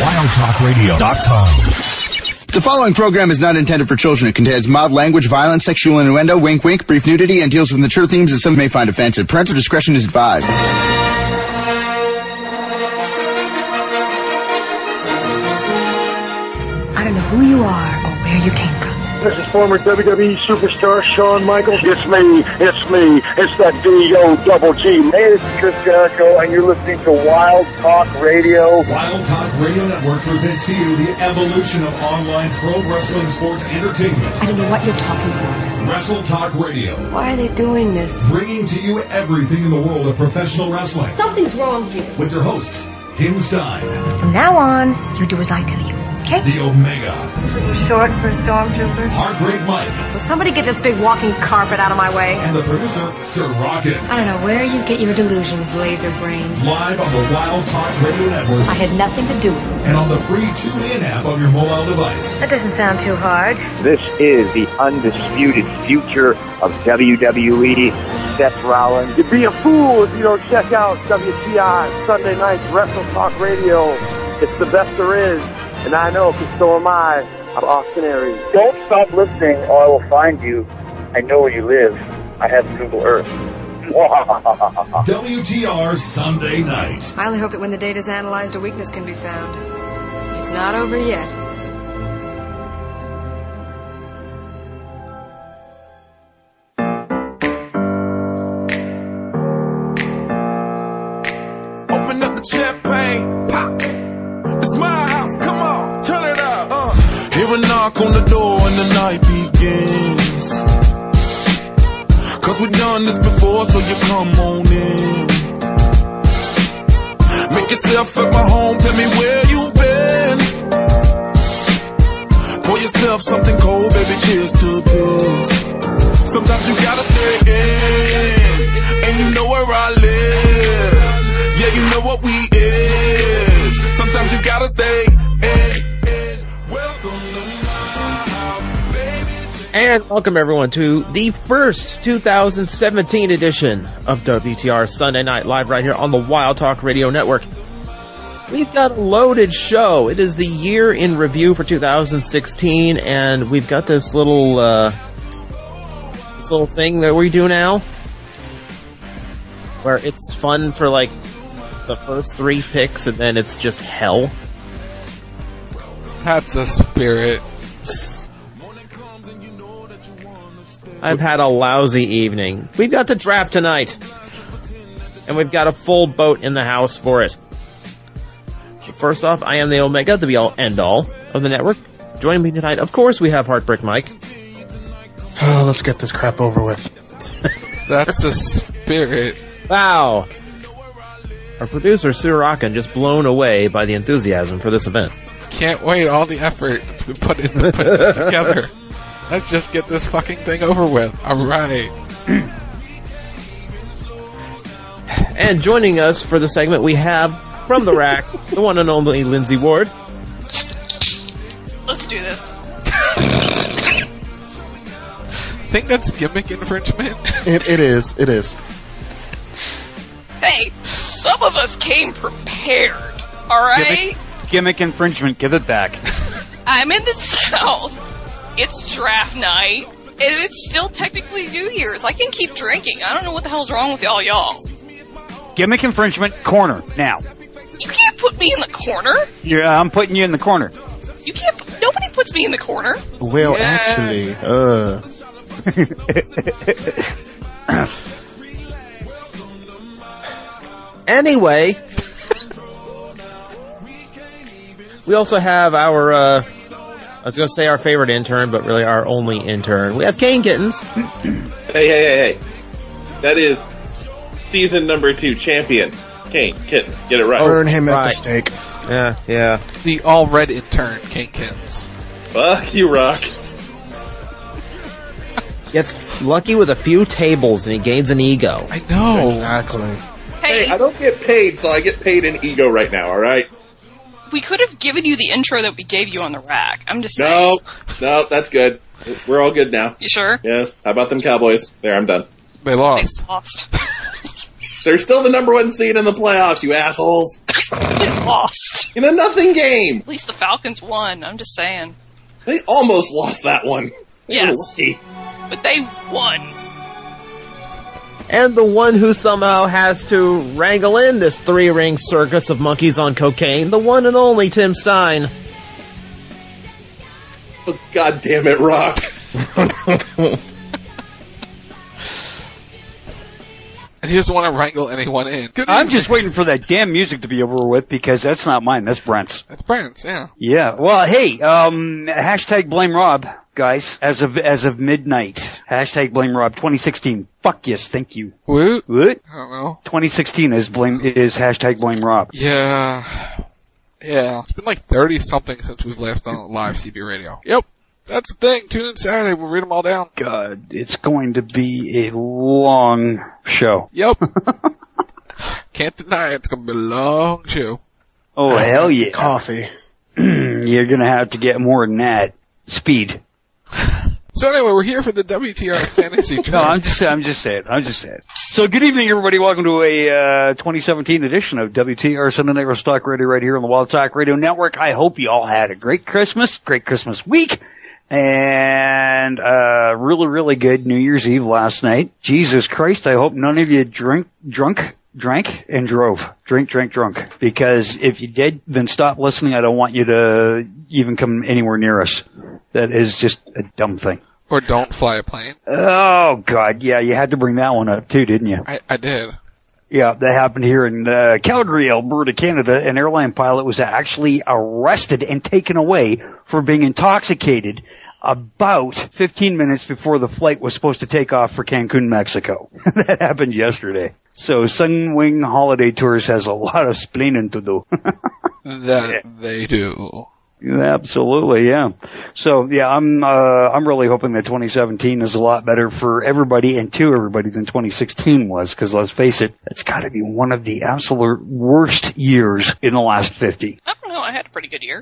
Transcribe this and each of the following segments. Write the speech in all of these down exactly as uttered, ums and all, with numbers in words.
wild talk radio dot com. The following program is not intended for children. It contains mild language, violence, sexual innuendo, wink wink, brief nudity, and deals with mature themes that some may find offensive. Parental discretion is advised. I don't know who you are or where you came from. This is former W W E superstar Shawn Michaels. It's me, it's me, it's that D O double G. Hey, this is Chris Jericho, and you're listening to Wild Talk Radio. Wild Talk Radio Network presents to you the evolution of online pro wrestling sports entertainment. I don't know what you're talking about. Wrestle Talk Radio. Why are they doing this? Bringing to you everything in the world of professional wrestling. Something's wrong here. With your hosts, Kim Stein. From now on, you do as I tell you. Okay. The Omega. Short for stormtrooper. Heartbreak Mike. Will somebody get this big walking carpet out of my way? And the producer, Sir Rocket. I don't know where you get your delusions, laser brain. Live on the Wild Talk Radio Network. I had nothing to do with it. And on the free TuneIn app on your mobile device. That doesn't sound too hard. This is the undisputed future of W W E. Seth Rollins. You'd be a fool if you don't check out W T I Sunday Night Wrestle Talk Radio. It's the best there is. And I know, because so am I. I'm Austin Aries. Don't stop listening or I will find you. I know where you live. I have Google Earth. W T R Sunday Night. I only hope that when the data's analyzed, a weakness can be found. It's not over yet. Open up the champagne, pop. It's my house, come on, turn it up. Uh. Hear a knock on the door and the night begins. Cause we've done this before, so you come on in. Make yourself at my home, tell me where you've been. Pour yourself something cold, baby, cheers to this. Sometimes you gotta stay in, and you know where I live. Yeah, you know what we is. Sometimes you gotta stay in, in. Welcome to my house, baby. And welcome everyone to the first two thousand seventeen edition of W T R Sunday Night Live right here on the Wild Talk Radio Network. We've got a loaded show. It is the year in review for two thousand sixteen, and we've got this little, uh, this little thing that we do now, where it's fun for like the first three picks, and then it's just hell. That's the spirit. I've had a lousy evening. We've got the draft tonight, and we've got a full boat in the house for it. First off, I am the Omega, the be-all, end-all of the network. Joining me tonight, of course, we have Heartbreak Mike. Oh, let's get this crap over with. That's the spirit. Wow. Our producer, Sue Rockin, just blown away by the enthusiasm for this event. Can't wait, all the effort that's been put into putting this together. Let's just get this fucking thing over with. Alright. And joining us for the segment, we have, from the rack, the one and only Lindsay Ward. Let's do this. Think that's gimmick infringement? It, it is, it is. Hey, some of us came prepared, alright? Gimmick, gimmick infringement, give it back. I'm in the South. It's draft night. And it's still technically New Year's. I can keep drinking. I don't know what the hell's wrong with all y'all. Gimmick infringement, corner, now. You can't put me in the corner. Yeah, I'm putting you in the corner. You can't, nobody puts me in the corner. Well, Yeah. actually, uh... Anyway, we also have our, uh, I was going to say our favorite intern, but really our only intern. We have Kane Kittens. Hey, hey, hey, hey. That is season number two champion, Kane Kittens. Get it right. Burn him at Right. the stake. Yeah, yeah. The all-red intern, Kane Kins. Fuck you, Rock. Gets lucky with a few tables and he gains an ego. I know. Exactly. Hey, Hey, I don't get paid, so I get paid in ego right now, alright? we could have given you the intro that we gave you on the rack. I'm just No, saying. no, that's good. We're all good now. You sure? Yes. How about them Cowboys? There, I'm done. They They lost. lost. They're still the number one seed in the playoffs, you assholes. They lost. In a nothing game. At least the Falcons won. I'm just saying. They almost lost that one. They Yes. were lucky. But they won. And the one who somehow has to wrangle in this three-ring circus of monkeys on cocaine, the one and only Tim Stein. Oh, God damn it, Rock. And he doesn't want to wrangle anyone in. Good I'm evening. just waiting for that damn music to be over with because that's not mine. That's Brent's. That's Brent's, yeah. Yeah. Well, hey, um, hashtag blame Rob, guys, as of, as of midnight. Hashtag blame Rob twenty sixteen. Fuck yes, thank you. What? What? I don't know. twenty sixteen is blame, is hashtag blame Rob. Yeah. Yeah. It's been like thirty something since we've last done live C B radio. Yep. That's the thing. Tune in Saturday. We'll read them all down. God, it's going to be a long show. Yep. Can't deny it. It's going to be a long show. Oh, hell yeah. Coffee. You're gonna have to get more than that. Speed. So anyway, we're here for the W T R Fantasy Draft. No, I'm just, I'm just saying. I'm just saying. So good evening, everybody. Welcome to a, uh, twenty seventeen edition of W T R Sunday Night Wrestling Talk Radio right here on the Wild Talk Radio Network. I hope you all had a great Christmas, great Christmas week, and, uh, really, really good New Year's Eve last night. Jesus Christ, I hope none of you drink, drunk, drank and drove. Drink, drink, drunk. Because if you did, then stop listening. I don't want you to even come anywhere near us. That is just a dumb thing. Or don't fly a plane. Oh, God, yeah, you had to bring that one up, too, didn't you? I, I did. Yeah, that happened here in uh, Calgary, Alberta, Canada. An airline pilot was actually arrested and taken away for being intoxicated about fifteen minutes before the flight was supposed to take off for Cancun, Mexico. That happened yesterday. So Sunwing Holiday Tours has a lot of splaining to do. That Yeah. they do. Absolutely, yeah. So yeah, I'm uh I'm really hoping that twenty seventeen is a lot better for everybody and to everybody than twenty sixteen was, because let's face it, it's got to be one of the absolute worst years in the last fifty. I don't know. I had a pretty good year.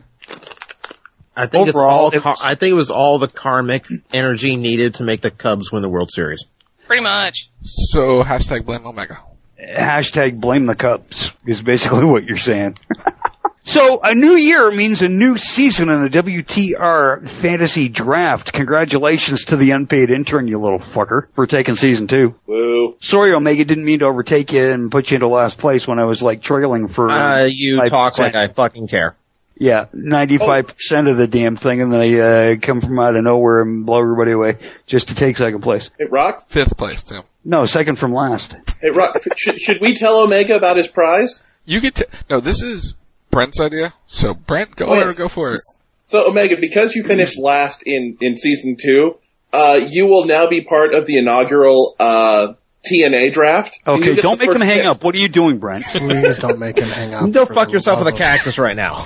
I think Overall, it's all. it Car- I think it was all the karmic energy needed to make the Cubs win the World Series. Pretty much. So hashtag blame Omega. Hashtag blame the Cubs is basically what you're saying. So a new year means a new season in the W T R Fantasy Draft. Congratulations to the unpaid intern, you little fucker, for taking season two. Woo. Sorry, Omega, didn't mean to overtake you and put you into last place when I was like trailing for. Uh, you five talk percent. like I fucking care. Yeah, ninety-five percent of the damn thing, and then I uh, come from out of nowhere and blow everybody away just to take second place. Hey, Rock? Fifth place, Tim. No, second from last. Hey, Rock, should, should we tell Omega about his prize? You get to, no, this is Brent's idea. So Brent, go Oh, yeah. ahead and go for it. So, Omega, because you finished last in, in season two, uh, you will now be part of the inaugural, uh, T N A draft. And you Okay, get don't the make him first hang pick. up. What are you doing, Brent? Please don't make him hang up. Go for fuck the yourself with a love of- cactus right now.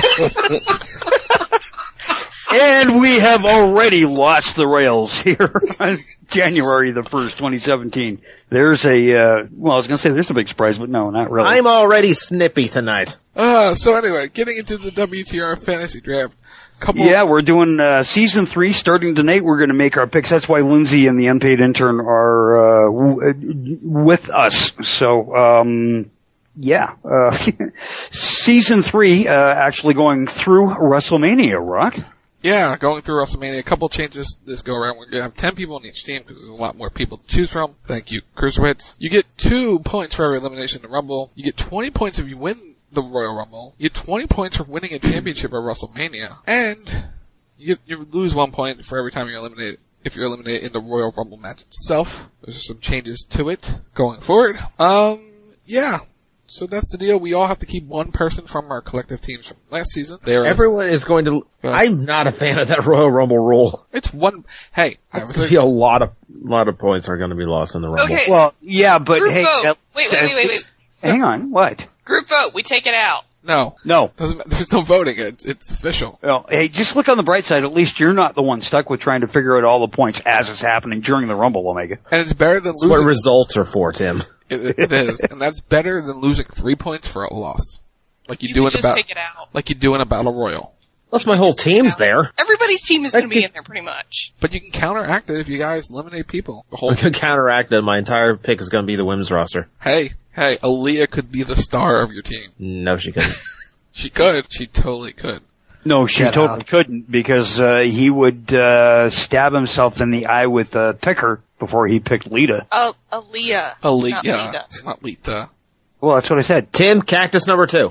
And we have already lost the rails here on January the first, twenty seventeen. There's a, uh, well, I was going to say there's a big surprise, but no, not really. I'm already snippy tonight. Uh, so anyway, getting into the W T R Fantasy Draft. Couple Yeah, we're doing uh, season three starting tonight. We're going to make our picks. That's why Lindsay and the unpaid intern are uh, w- with us. So, um, yeah, uh, season three uh, actually going through WrestleMania, Rock. Yeah, going through WrestleMania, a couple changes this go around. We're going to have ten people on each team because there's a lot more people to choose from. Thank you, Cruiserweights. You get two points for every elimination in the Rumble. You get twenty points if you win the Royal Rumble. You get twenty points for winning a championship at WrestleMania. And you get, you lose one point for every time you're eliminated. If you're eliminated in the Royal Rumble match itself. There's some changes to it going forward. Um, yeah. So that's the deal. We all have to keep one person from our collective teams from last season. There, Everyone is going to. I'm not a fan of that Royal Rumble rule. It's one. Hey, I That's was going to be a lot of lot of points are going to be lost in the Rumble. Okay. Well, yeah, but Group hey, vote. uh, Wait, wait, wait, wait, wait. hang on, what? Group vote. We take it out. no, No. doesn't. There's no voting. It's it's official. Well, hey, just look on the bright side. At least you're not the one stuck with trying to figure out all the points as it's happening during the Rumble, Omega. And it's better than That's what losing. results are for, Tim. It, it is, and that's better than losing three points for a loss, like you, You do can in a just battle, take it out. like you do in a battle royal. Plus, my whole team's there. Everybody's team is going to be in there pretty much. But you can counteract it if you guys eliminate people. The whole I could counteract it. My entire pick is going to be the women's roster. Hey, hey, Aaliyah could be the star of your team. No, she couldn't. She could. She totally could. No, she Get totally out. couldn't because uh, he would uh, stab himself in the eye with a picker before he picked Lita. Oh, Aaliyah. Aaliyah. Not Lita. It's not Lita. Well, that's what I said. Tim, cactus number two.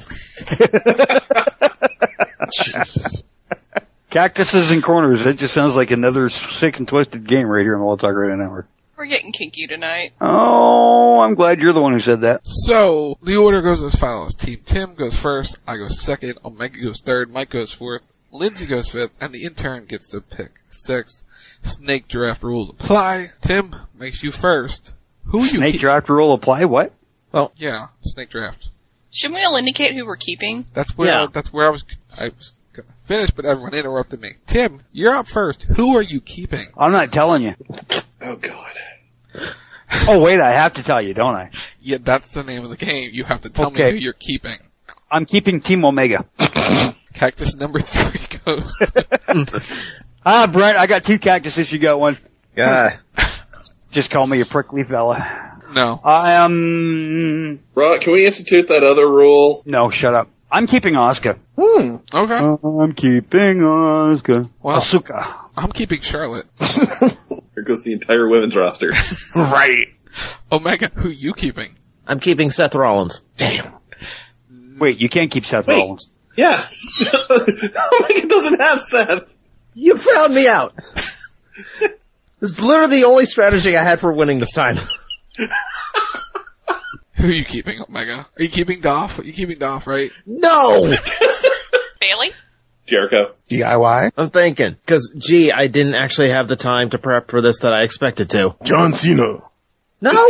Jesus. Cactuses and corners. It just sounds like another sick and twisted game right here on the Wild Talk Radio Network. We're getting kinky tonight. Oh, I'm glad you're the one who said that. So, the order goes as follows. Team Tim goes first, I go second, Omega goes third, Mike goes fourth, Lindsay goes fifth, and the intern gets to pick sixth. Snake draft rules apply. Tim makes you first. Who are you Snake keep- draft rule apply? What? Yeah, snake draft. Shouldn't we all indicate who we're keeping? That's where Yeah. that's where I was I was gonna finish, but everyone interrupted me. Tim, you're up first. Who are you keeping? I'm not telling you. Oh God. Oh, wait, I have to tell you, don't I? Yeah, that's the name of the game. You have to tell Okay. me who you're keeping. I'm keeping Team Omega. Cactus number three goes. Ah, Brent, I got two cactuses, you got one. Yeah. Just call me a prickly fella. No. I am... Ron, can we institute that other rule? No, shut up. I'm keeping Asuka. Hmm. Okay. I'm keeping Asuka. Well, Asuka. I'm keeping Charlotte. Here goes the entire women's roster. Right. Omega, who you keeping? I'm keeping Seth Rollins. Damn. Wait, you can't keep Seth Wait. Rollins. Yeah. Omega doesn't have Seth. You found me out. This is literally the only strategy I had for winning this time. Who are you keeping, Omega? Are you keeping Dolph? Are you keeping Dolph, right? No! Bailey? Jericho. D I Y. I'm thinking. Cause, gee, I didn't actually have the time to prep for this that I expected to. John Cena. No!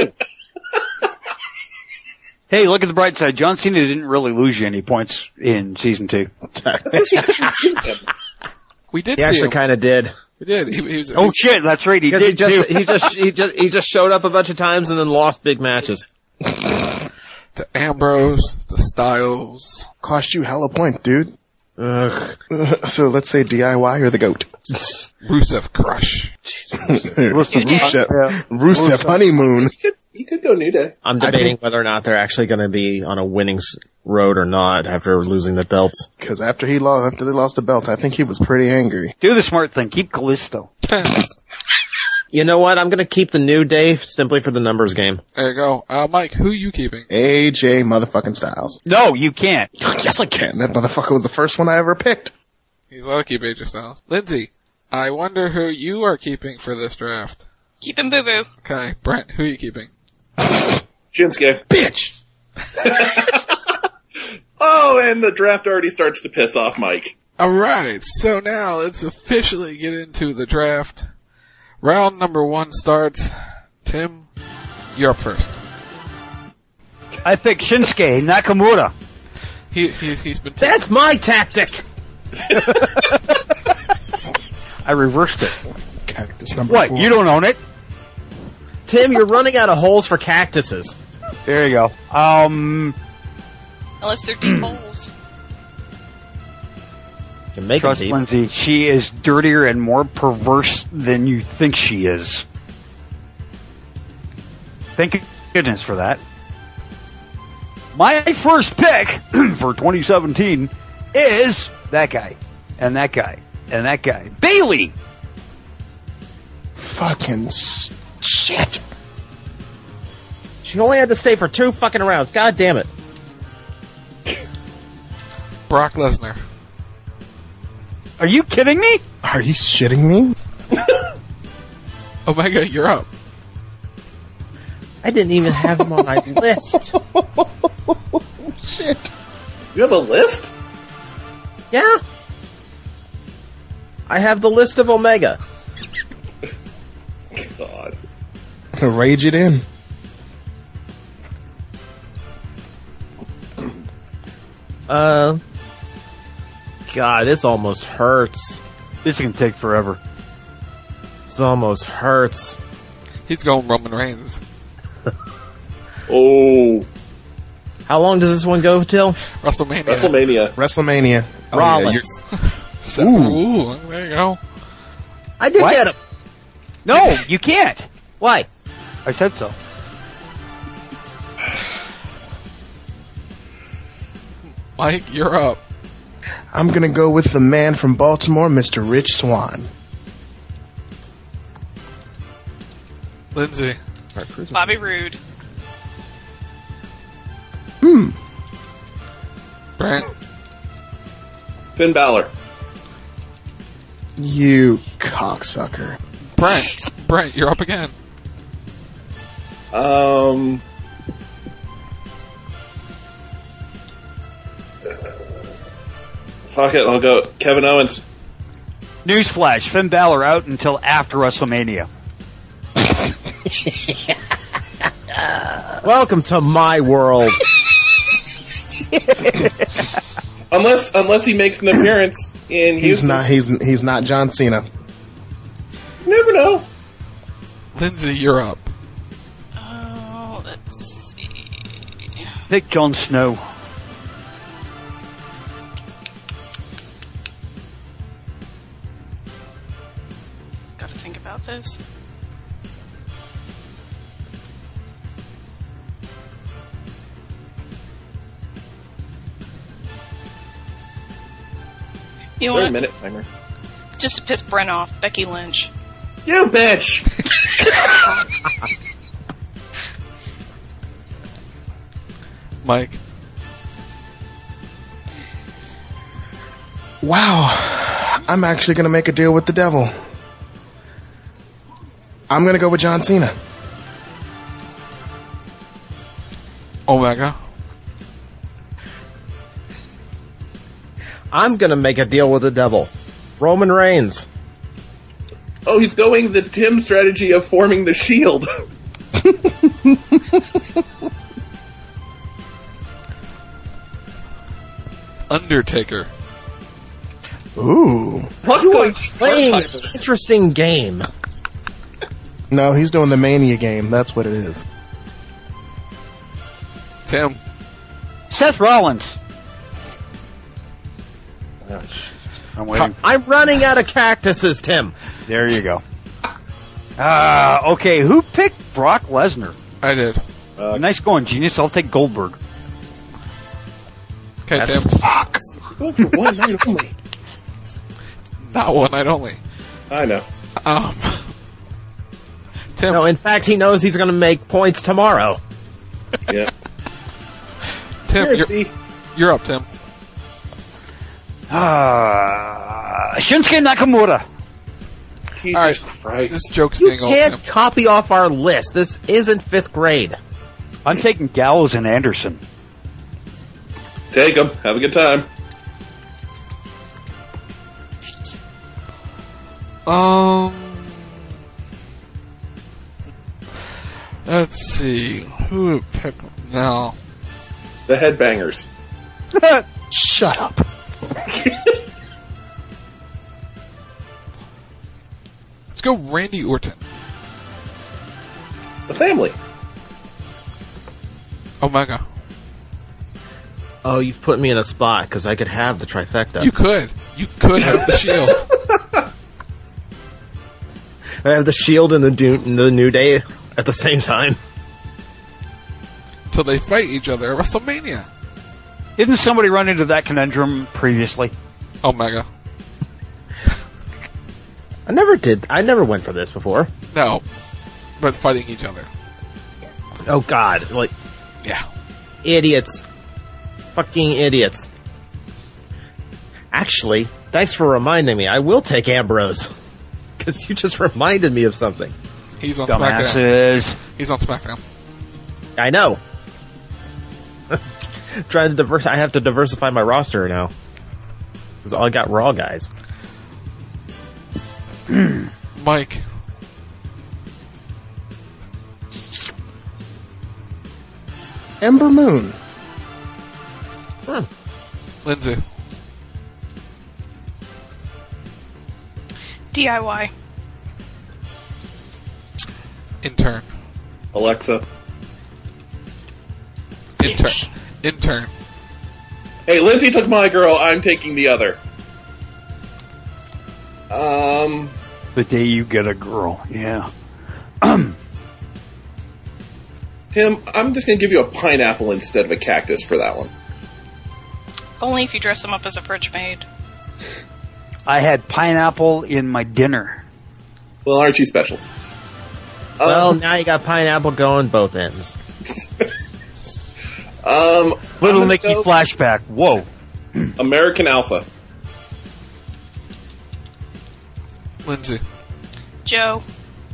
Hey, look at the bright side. John Cena didn't really lose you any points in season two. We did He see actually him. kind of did. We did. He, he was, Oh shit, that's right, he Because did he just, too. he just, he just, he just, he just showed up a bunch of times and then lost big matches. to Ambrose, to Styles. Cost you hella points, dude. Ugh. So let's say D I Y or the GOAT. Rusev Crush. Rusev, Yeah. Rusev honeymoon. He could, he could go New Day. I'm I debating think- whether or not they're actually going to be on a winning s- road or not after losing the belts. Because after he lost, after they lost the belts, I think he was pretty angry. Do the smart thing. Keep Callisto. You know what? I'm going to keep the New Day simply for the numbers game. There you go. Uh, Mike, who are you keeping? A J motherfucking Styles. No, you can't. Yes, I can. That motherfucker was the first one I ever picked. He's allowed to keep A J Styles. Lindsay, I wonder who you are keeping for this draft. Keeping Boo Boo. Okay, Brent, who are you keeping? Shinsuke. Bitch. Oh, and the draft already starts to piss off Mike. Alright, so now let's officially get into the draft. Round number one starts. Tim, you're up first. I picked Shinsuke Nakamura. He, he, he's been... That's my tactic! I reversed it. Cactus number What? four. You don't own it? Tim, you're running out of holes for cactuses. There you go. Um, Unless they're deep holes. You can make trust it deep. Lindsay. She is dirtier and more perverse than you think she is. Thank goodness for that. My first pick for twenty seventeen is that guy, and that guy, and that guy. Bailey! Fucking s- shit. She only had to stay for two fucking rounds. God damn it. Brock Lesnar. Are you kidding me? Are you shitting me? Omega, you're up. I didn't even have him on my list. Shit. You have a list? Yeah. I have the list of Omega. God. Rage it in. Uh, God, this almost hurts. This is gonna take forever. This almost hurts. He's going Roman Reigns. Oh, How long does this one go till? WrestleMania. WrestleMania. WrestleMania. Oh, yeah, Rollins. you're- Seven. Ooh. Ooh, there you go. I did What? get him. No, you can't. Why? I said so. Mike, you're up. I'm gonna go with the man from Baltimore, Mister Rich Swann. Lindsay. Bobby Roode. Hmm. Brent. Finn Balor. You cocksucker. Brent. Brent, you're up again. Um. Fuck it, I'll go Kevin Owens. Newsflash, Finn Balor out until after WrestleMania. Welcome to my world. unless unless he makes an appearance in He's Houston. not. He's he's not John Cena. You never know. Lindsay, you're up. Oh, let's see. Pick Jon Snow. Gotta think about this. You know Wait a what? minute, timer. Just to piss Brent off, Becky Lynch. You bitch! Mike. Wow. I'm actually gonna make a deal with the devil. I'm gonna go with John Cena. Omega. I'm gonna make a deal with the devil. Roman Reigns. Oh, he's going the Tim strategy of forming the Shield. Undertaker. Ooh. What's You going are playing an interesting game. No, he's doing the Mania game. That's what it is. Tim. Seth Rollins. I'm waiting. I'm running out of cactuses, Tim. There you go. Ah, uh, okay. Who picked Brock Lesnar? I did. Uh, Nice going, genius. I'll take Goldberg. Okay, That's Tim. Fuck. Going for one night only. Not one night only. I know. Um. Tim. No, in fact, he knows he's going to make points tomorrow. Yeah. Tim, Here, you're, Steve. you're up, Tim. Ah, Shinsuke Nakamura. Jesus All right. Christ. This joke's You getting old, can't Tim. copy off our list. This isn't fifth grade. I'm taking Gallows and Anderson. Take him. Have a good time. Um. Let's see. Who would pick now? The Headbangers. Shut up. Let's go Randy Orton. The family. Omega. Oh, you've put me in a spot because I could have the trifecta. You could. You could have the Shield. I have the Shield and the, do- and the New Day at the same time. Till they fight each other at WrestleMania. Didn't somebody run into that conundrum previously? Omega. I never did. I never went for this before. No. But fighting each other. Oh, God. Like, Yeah. idiots. Fucking idiots. Actually, thanks for reminding me. I will take Ambrose. Because you just reminded me of something. He's on SmackDown. Dumbasses. He's on SmackDown. I know. Trying to diverse. I have to diversify my roster now. Because I got Raw guys. Mike. Ember Moon. Hmm. Lindsay. D I Y. Intern. Alexa. Intern. Intern. Hey, Lindsay took my girl. I'm taking the other. Um, the day you get a girl. Yeah. Tim, I'm just going to give you a pineapple instead of a cactus for that one. Only if you dress them up as a fridge maid. I had pineapple in my dinner. Well, aren't you special? Well, um, now you got pineapple going both ends. um, Little Nicky go flashback. Whoa. American Alpha. Lindsay. Joe.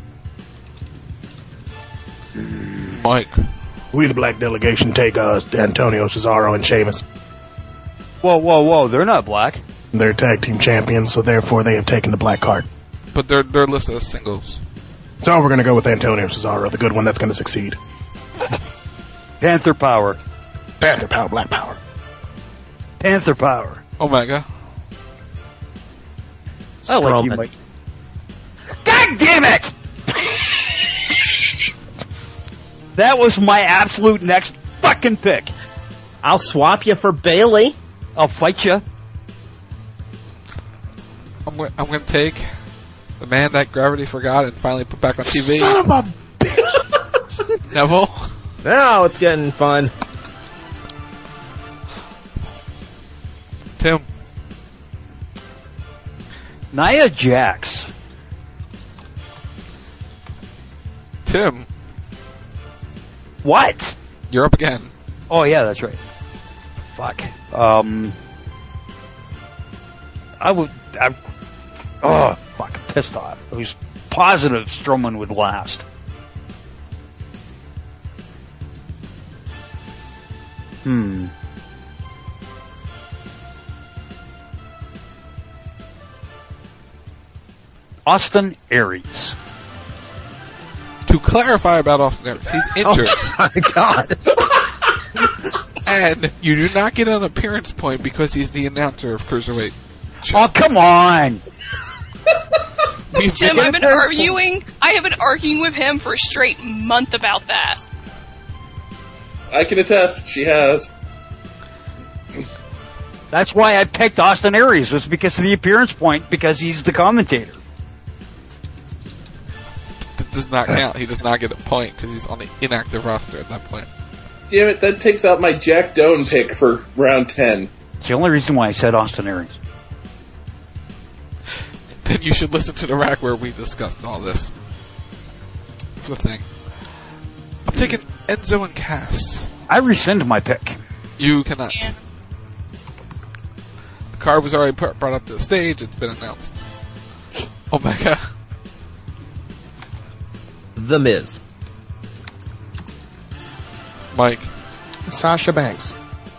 Mike. We, the black delegation, take uh, Antonio Cesaro and Sheamus. Whoa, whoa, whoa. They're not black. They're tag team champions, so therefore they have taken the black card. But they're they're listed as singles. So we're going to go with Antonio Cesaro, the good one that's going to succeed. Panther Power. Panther Power, Black Power. Panther Power. Omega. I like you, Mike. God damn it! That was my absolute next fucking pick. I'll swap you for Bailey. I'll fight you. I'm going I'm going to take the man that gravity forgot and finally put back on T V. Son of a bitch. Neville. Now it's getting fun. Tim. Nia Jax. Tim. What? You're up again. Oh, yeah, that's right. Fuck. Um, I would... I, oh, fuck. Pissed off. I was positive Strowman would last. Hmm. Austin Aries. To clarify about Austin Aries, he's injured. Oh my god. And you do not get an appearance point because he's the announcer of Cruiserweight. Oh, come on! Tim, I've been arguing. I have been arguing with him for a straight month about that. I can attest, she has. That's why I picked Austin Aries, was because of the appearance point, because he's the commentator. That does not count. He does not get a point because he's on the inactive roster at that point. Damn it, that takes out my Jack Doan pick for round ten. It's the only reason why I said Austin Aries. Then you should listen to the rack where we discussed all this. The thing. I'm taking Enzo and Cass. I rescind my pick. You cannot. Yeah. The card was already put, brought up to the stage. It's been announced. Omega. The Miz. Mike. Sasha Banks.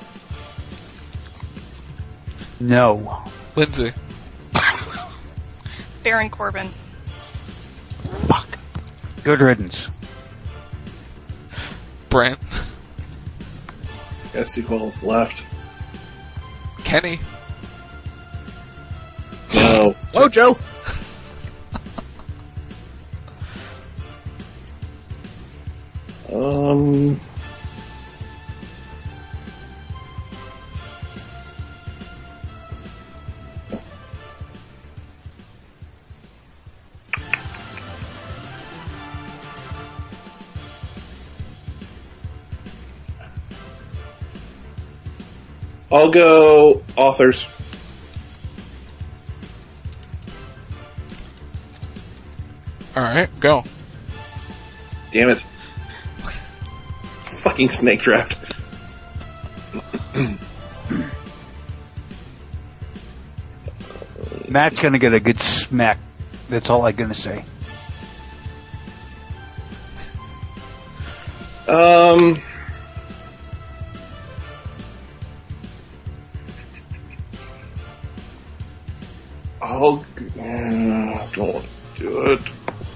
No. Lindsay. Baron Corbin. Fuck. Good riddance. Brent. Gotta see who else left. Kenny. No. Oh, Joe. Um. I'll go authors. Alright, go. Damn it. Fucking snake draft. Matt's gonna get a good smack. That's all I'm gonna say. Um. I'll. Uh, don't want to do it.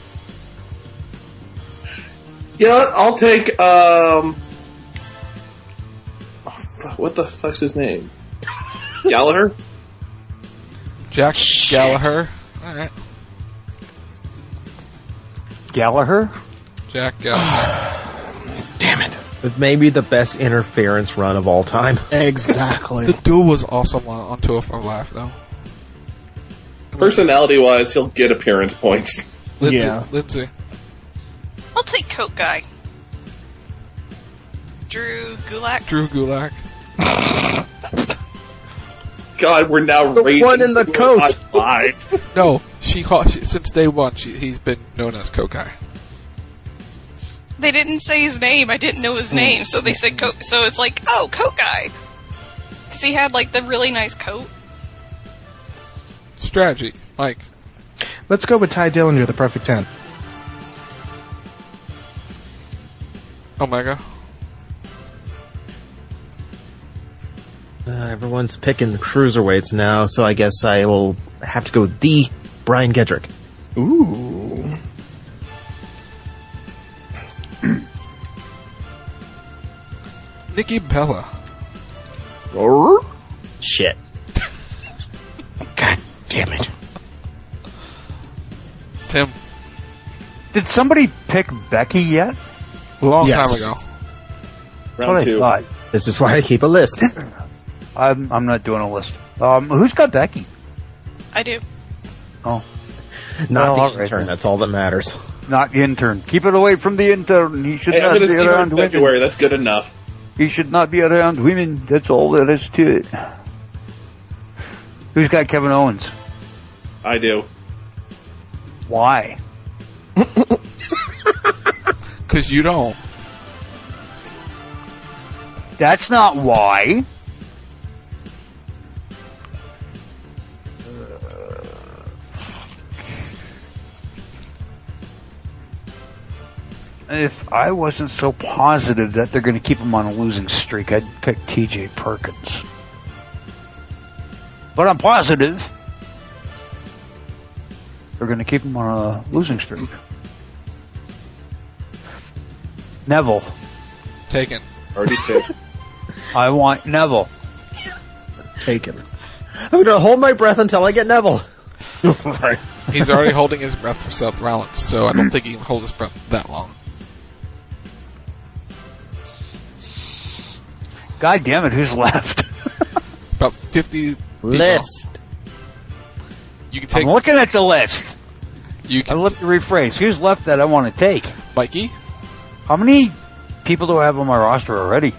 You know what? I'll take. Um. Oh, fuck, what the fuck's his name? Gallagher? Jack Shit. Gallagher. Alright. Gallagher? Jack Gallagher. Damn it. With maybe the best interference run of all time. Exactly. The duel was awesome on, on two oh four Live, though. Personality-wise, he'll get appearance points. Lindsay, Yeah. Lindsay. I'll take Coke Guy. Drew Gulak. Drew Gulak. God, we're now The rating one in the Drew coat. on five. No, she, call, she since day one. She, he's been known as Kokai. They didn't say his name. I didn't know his name, so they said Coke. So it's like, oh, Coke Guy. Because he had like the really nice coat. Strategy, Mike. Let's go with Ty Dillinger, the perfect ten. Omega. Uh, everyone's picking cruiserweights now, so I guess I will have to go with the Brian Gedrick. Ooh. Nikki Bella. Shit. God damn it. Tim. Did somebody pick Becky yet? A long Yes. time ago. That's what Round I two. thought. This is why I keep a list. I'm, I'm not doing a list. Um, who's got Becky? I do. Oh, Not Well, the all right intern, then. that's all that matters. not the intern. Keep it away from the intern. He should Hey, I'm not going to be see her around in women. February. That's good enough. He should not be around women. That's all there is to it. Who's got Kevin Owens? I do. Why? Because you don't. That's not why. If I wasn't so positive that they're going to keep him on a losing streak, I'd pick T J Perkins. But I'm positive they're going to keep him on a losing streak. Neville. Taken. Already picked. I want Neville. Taken. I'm going to hold my breath until I get Neville. Right. He's already holding his breath for Seth Rollins, so I don't think he can hold his breath that long. God damn it, who's left? About fifty people. List. You can take I'm looking at the list. you I'm can looking to rephrase. Who's left that I want to take? Mikey. How many people do I have on my roster already?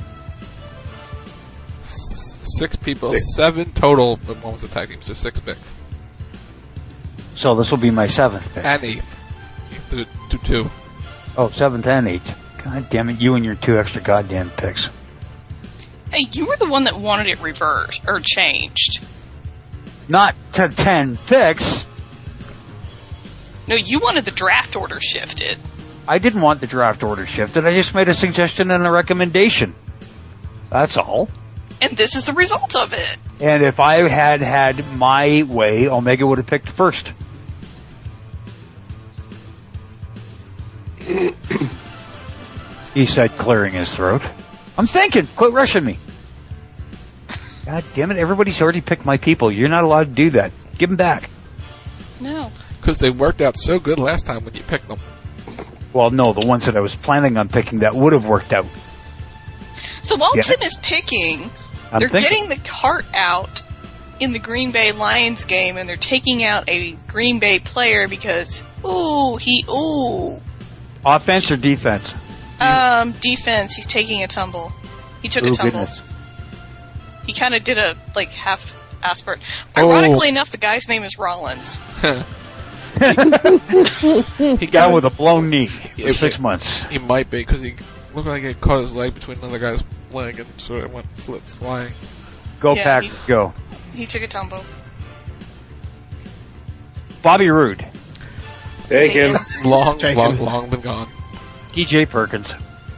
S- Six people. Six. Seven total, but one was a tag team, so six picks. So this will be my seventh pick. And eighth. Eighth to, to two. Oh, seventh and eighth. God damn it, you and your two extra goddamn picks. Hey, you were the one that wanted it reversed or changed. Not to ten picks. No, you wanted the draft order shifted. I didn't want the draft order shifted. I just made a suggestion and a recommendation. That's all. And this is the result of it. And if I had had my way, Omega would have picked first. He said, clearing his throat. I'm thinking. Quit rushing me. God damn it. Everybody's already picked my people. You're not allowed to do that. Give them back. No. Because they worked out so good last time when you picked them. Well, no, the ones that I was planning on picking that would have worked out. So while Yeah. Tim is picking, I'm they're thinking. getting the cart out in the Green Bay Lions game, and they're taking out a Green Bay player because, ooh, he, ooh. Offense or defense? Um, defense, he's taking a tumble. He took Ooh, a tumble. goodness. He kind of did a, like, half aspirate. Oh. Ironically enough, the guy's name is Rollins. He got with a blown knee for Yeah, six but- months. He might be, because he looked like he caught his leg between another guy's leg, and so it went flipped flying. Go Yeah, Packers, he- go. He took a tumble. Bobby Roode. Taken. Long, Taken. long, long been gone. T J Perkins.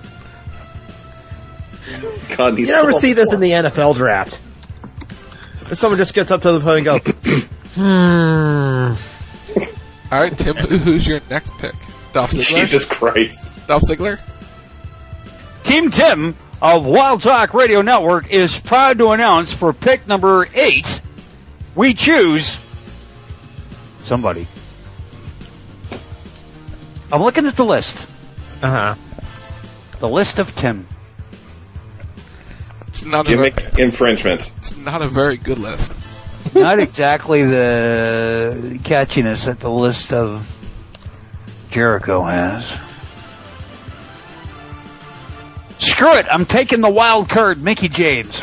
God, he's You never still- see this in the N F L draft. If someone just gets up to the podium and go, hmm. All right, Tim, who- who's your next pick? Dolph Ziggler? Jesus Christ. Dolph Ziggler? Team Tim of Wild Talk Radio Network is proud to announce for pick number eight, we choose somebody. I'm looking at the list. Uh-huh. The list of Tim. It's not, a, Gimmick infringement. it's not a very good list. Not exactly the catchiness that the list of Jericho has. Screw it, I'm taking the wild card, Mickey James.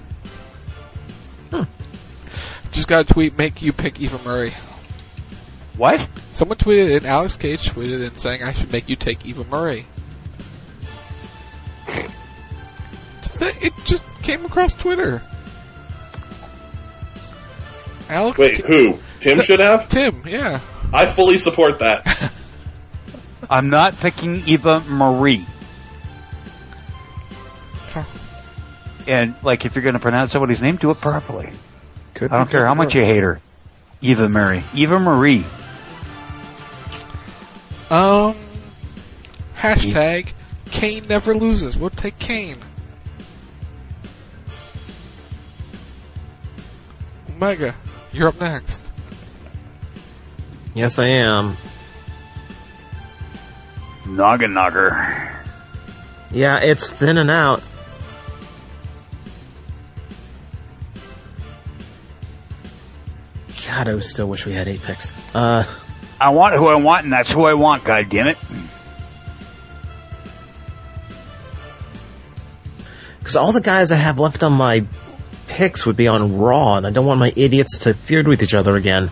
Hmm. Just got a tweet, make you pick Eva Murray. What? Someone tweeted, and Alex Cage tweeted in saying I should make you take Eva Murray. It just came across Twitter. Alex Wait, who? Tim should have? Tim, yeah. I fully support that. I'm not picking Eva Marie. Huh. And, like, if you're going to pronounce somebody's name, do it properly. Could I don't care how much you hate her. Eva Marie. Eva Marie. Um, hashtag Kane never loses. We'll take Kane. Omega, you're up next. Yes, I am. Noggin Nogger. Yeah, it's thinning out. God, I still wish we had eight picks. Uh, I want who I want, and that's who I want, goddammit. Because all the guys I have left on my picks would be on Raw, and I don't want my idiots to feud with each other again.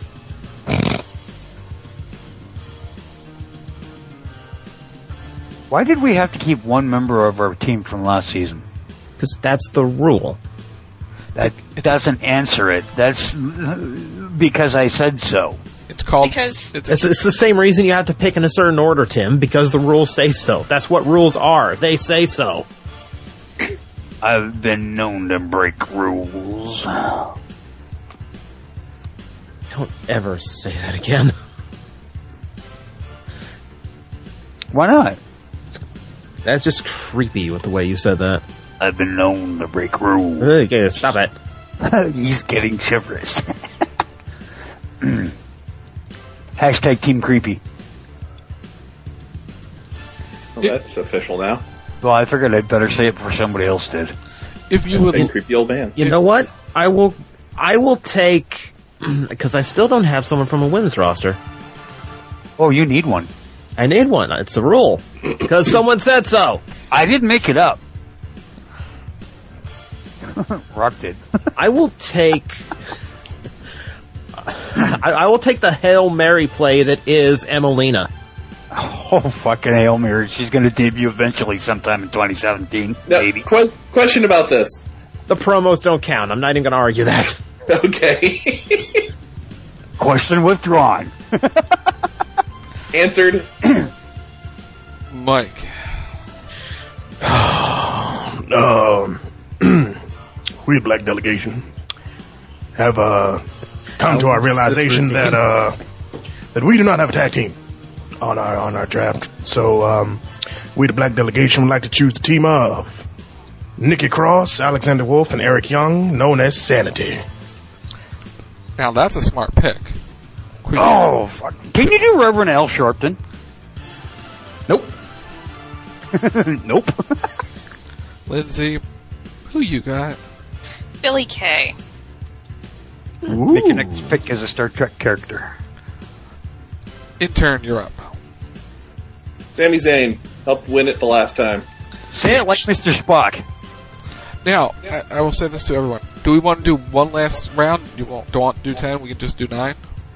Why did we have to keep one member of our team from last season? Because that's the rule. That doesn't answer it. That's because I said so. It's called... Because... It's, it's, it's the same reason you have to pick in a certain order, Tim, because the rules say so. That's what rules are. They say so. I've been known to break rules. Don't ever say that again. Why not? That's just creepy with the way you said that. I've been known to break rules. Okay, stop it. He's getting shivers. Hashtag Team Creepy. Well, that's official now. Well, I figured I'd better say it before somebody else did. If you would, creepy old man. You know what? I will. I will take because I still don't have someone from a women's roster. Oh, you need one. I need one. It's a rule because someone said so. I didn't make it up. Rock did. I will take. I, I will take the Hail Mary play that is Emelina. Oh, fucking Hail Mary. She's going to debut eventually sometime in twenty seventeen. Now, maybe. Qu- question about this. The promos don't count. I'm not even going to argue that. Okay. Question withdrawn. Answered. Mike. um, we, the Black Delegation, have uh, come to our realization that uh, that we do not have a tag team on our on our draft. So um, we, the Black Delegation, would like to choose the team of Nikki Cross, Alexander Wolf, and Eric Young, known as Sanity. Now that's a smart pick. Quick. Oh, fuck. Can you do Reverend Al Sharpton? Nope. Nope. Lindsay, who you got? Billy Kay. Make your next pick as a Star Trek character. Intern, you're up. Sami Zayn helped win it the last time. Say it like Mister Spock. Now, I, I will say this to everyone. Do we want to do one last round? You won't, don't want to do ten? We can just do nine?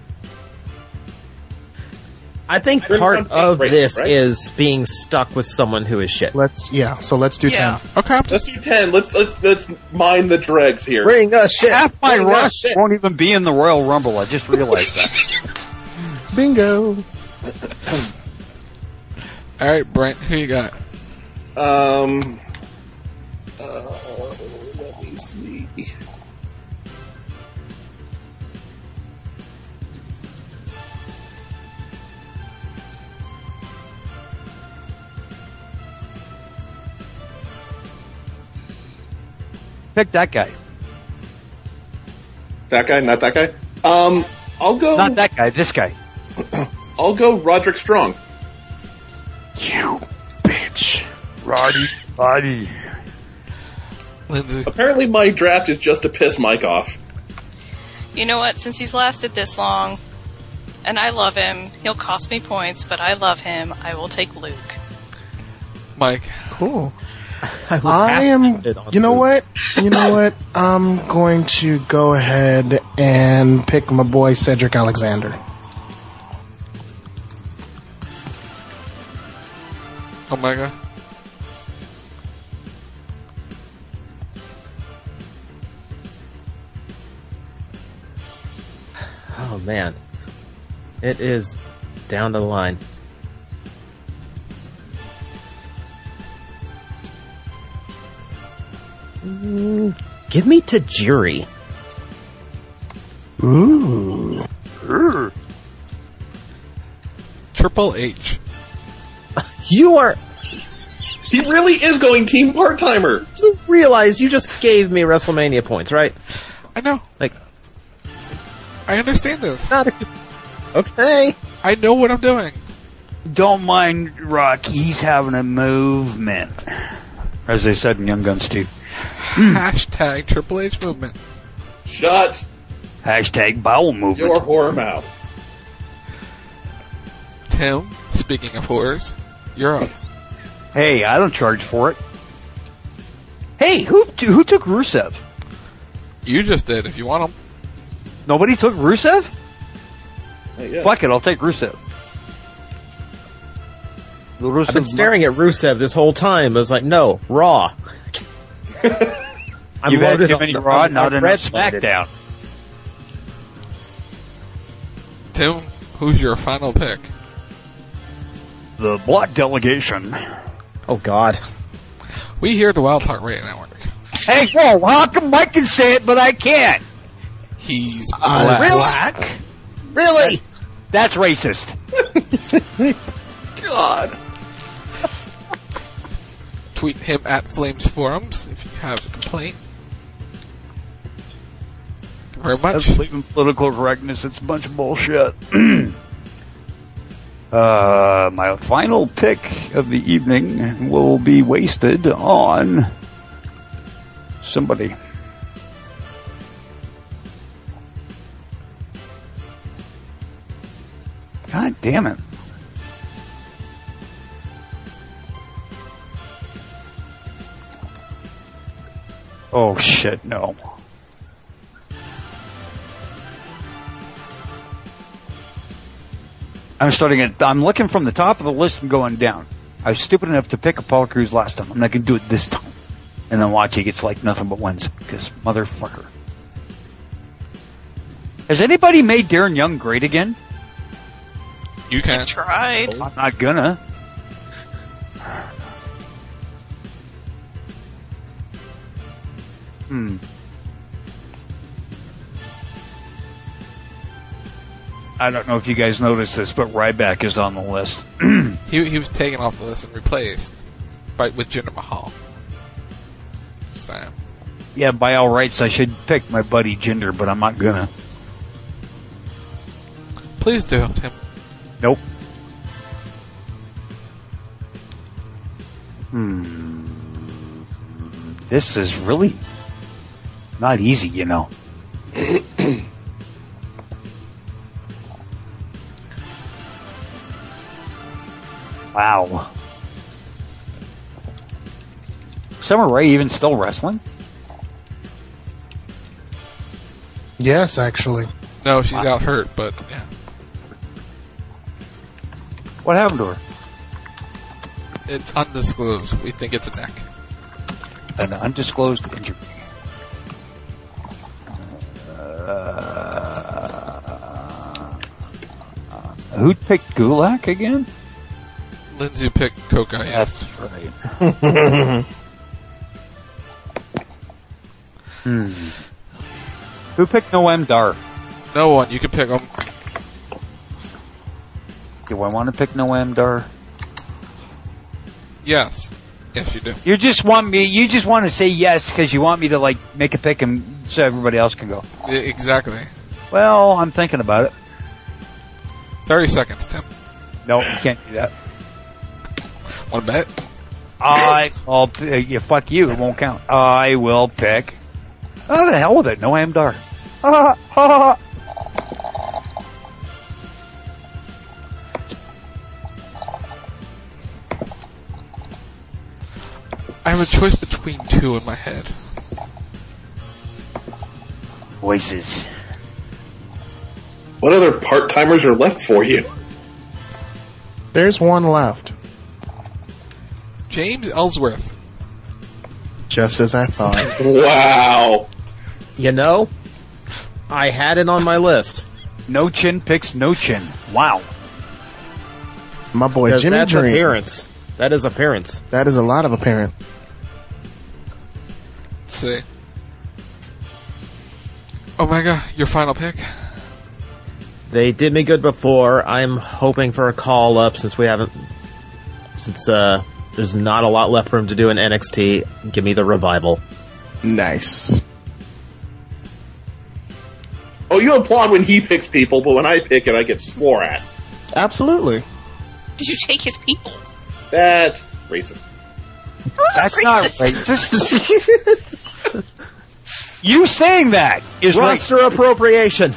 I think part of this is being stuck with someone who is shit. Let's yeah. So let's do Yeah. ten. Okay. Let's do ten. Let's let's let's mine the dregs here. Bring us shit. Half my Bring us rush shit. won't even be in the Royal Rumble. I just realized that. Bingo. All right, Brent, who you got? Um. Uh, let me see. Pick that guy. That guy, not that guy. Um, I'll go. Not that guy, this guy. I'll go Roderick Strong. You bitch. Roddy. Roddy. Lindsay. Apparently, my draft is just to piss Mike off. You know what? Since he's lasted this long, and I love him, he'll cost me points, but I love him. I will take Luke. Mike. Cool. I, was I am, you know Luke. what? You know what? I'm going to go ahead and pick my boy Cedric Alexander. Omega. Oh man, it is down the line. Mm, give me Tajiri. Ooh. Urgh. Triple H. You are. He really is going team part-timer. You realize you just gave me WrestleMania points, right? I know. Like, I understand this. not a, okay. I know what I'm doing. Don't mind Rock. He's having a movement. As they said in Young Guns too. Hashtag Triple H movement. Shut Hashtag bowel movement. your whore mouth. Tim, speaking of whores, you're up. Hey, I don't charge for it. Hey, who who took Rusev? You just did, if you want them. Nobody took Rusev? Hey, yeah. Fuck it, I'll take Rusev. The Rusev I've been staring at Rusev this whole time. I was like, no, Raw. I'm You've had loaded too on many the- Raw, on- not on enough Red SmackDown. Tim, who's your final pick? The Black Delegation. Oh God. We hear the Wild Talk Radio Network. Hey, whoa, how come Mike can say it, but I can't? He's Uh, black. black? Really? That's racist. God. Tweet him at Flames Forums if you have a complaint. Thank you very much. That's leaving political correctness. It's a bunch of bullshit. uh, my final pick of the evening will be wasted on somebody. God damn it. Oh shit, no. I'm starting at, I'm looking from the top of the list and going down. I was stupid enough to pick Apollo Crews last time. I'm not gonna do it this time. And then watch, he gets like nothing but wins. Because motherfucker. Has anybody made Darren Young great again? You can. I tried. I'm not gonna. Hmm. I don't know if you guys noticed this, but Ryback is on the list. he he was taken off the list and replaced by with Jinder Mahal. Sam. Yeah, by all rights, I should pick my buddy Jinder, but I'm not gonna. Please do, Tim. Nope. Hmm. This is really not easy, you know. Wow. Summer Rae even still wrestling? Yes, actually. No, she's out hurt, but yeah. What happened to her? It's undisclosed. We think it's a neck. An undisclosed injury. Uh, who'd picked Gulak again? Lindsay picked Koka, yes. That's right. hmm. Who picked Noam Dar? No one. You can pick them. Do I want to pick Noam Dar? Yes. Yes, you do. You just want me, you just want to say yes because you want me to, like, make a pick and so everybody else can go. Yeah, exactly. Well, I'm thinking about it. thirty seconds, Tim. No, you can't do that. Want to bet? I, I'll, uh, yeah, fuck you, it won't count. I will pick. Oh, the hell with it, Noam Dar. ha, ha. I have a choice between two in my head. Voices. What other part-timers are left for you? There's one left. James Ellsworth. Just as I thought. Wow. You know, I had it on my list. No chin picks no chin. Wow. My boy Because Jimmy that's Dream. appearance. That is appearance. That is a lot of appearance. Let's see. Omega, your final pick? They did me good before. I'm hoping for a call up since we haven't, since uh, there's not a lot left for him to do in N X T. Give me the Revival. Nice. Oh, you applaud when he picks people, but when I pick it, I get swore at. Absolutely. Did you take his people? That's racist. That's not racist. You saying that is roster racist. appropriation.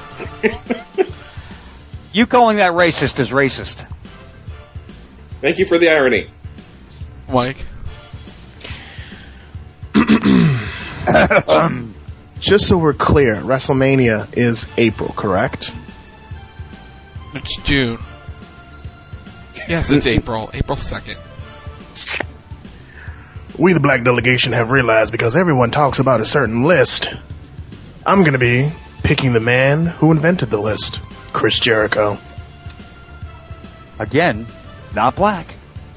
You calling that racist is racist. Thank you for the irony. Mike? um, just so we're clear, WrestleMania is April, correct? It's June. Yes, it's April. April second. We, the Black Delegation, have realized because everyone talks about a certain list, I'm going to be picking the man who invented the list, Chris Jericho. Again, not black.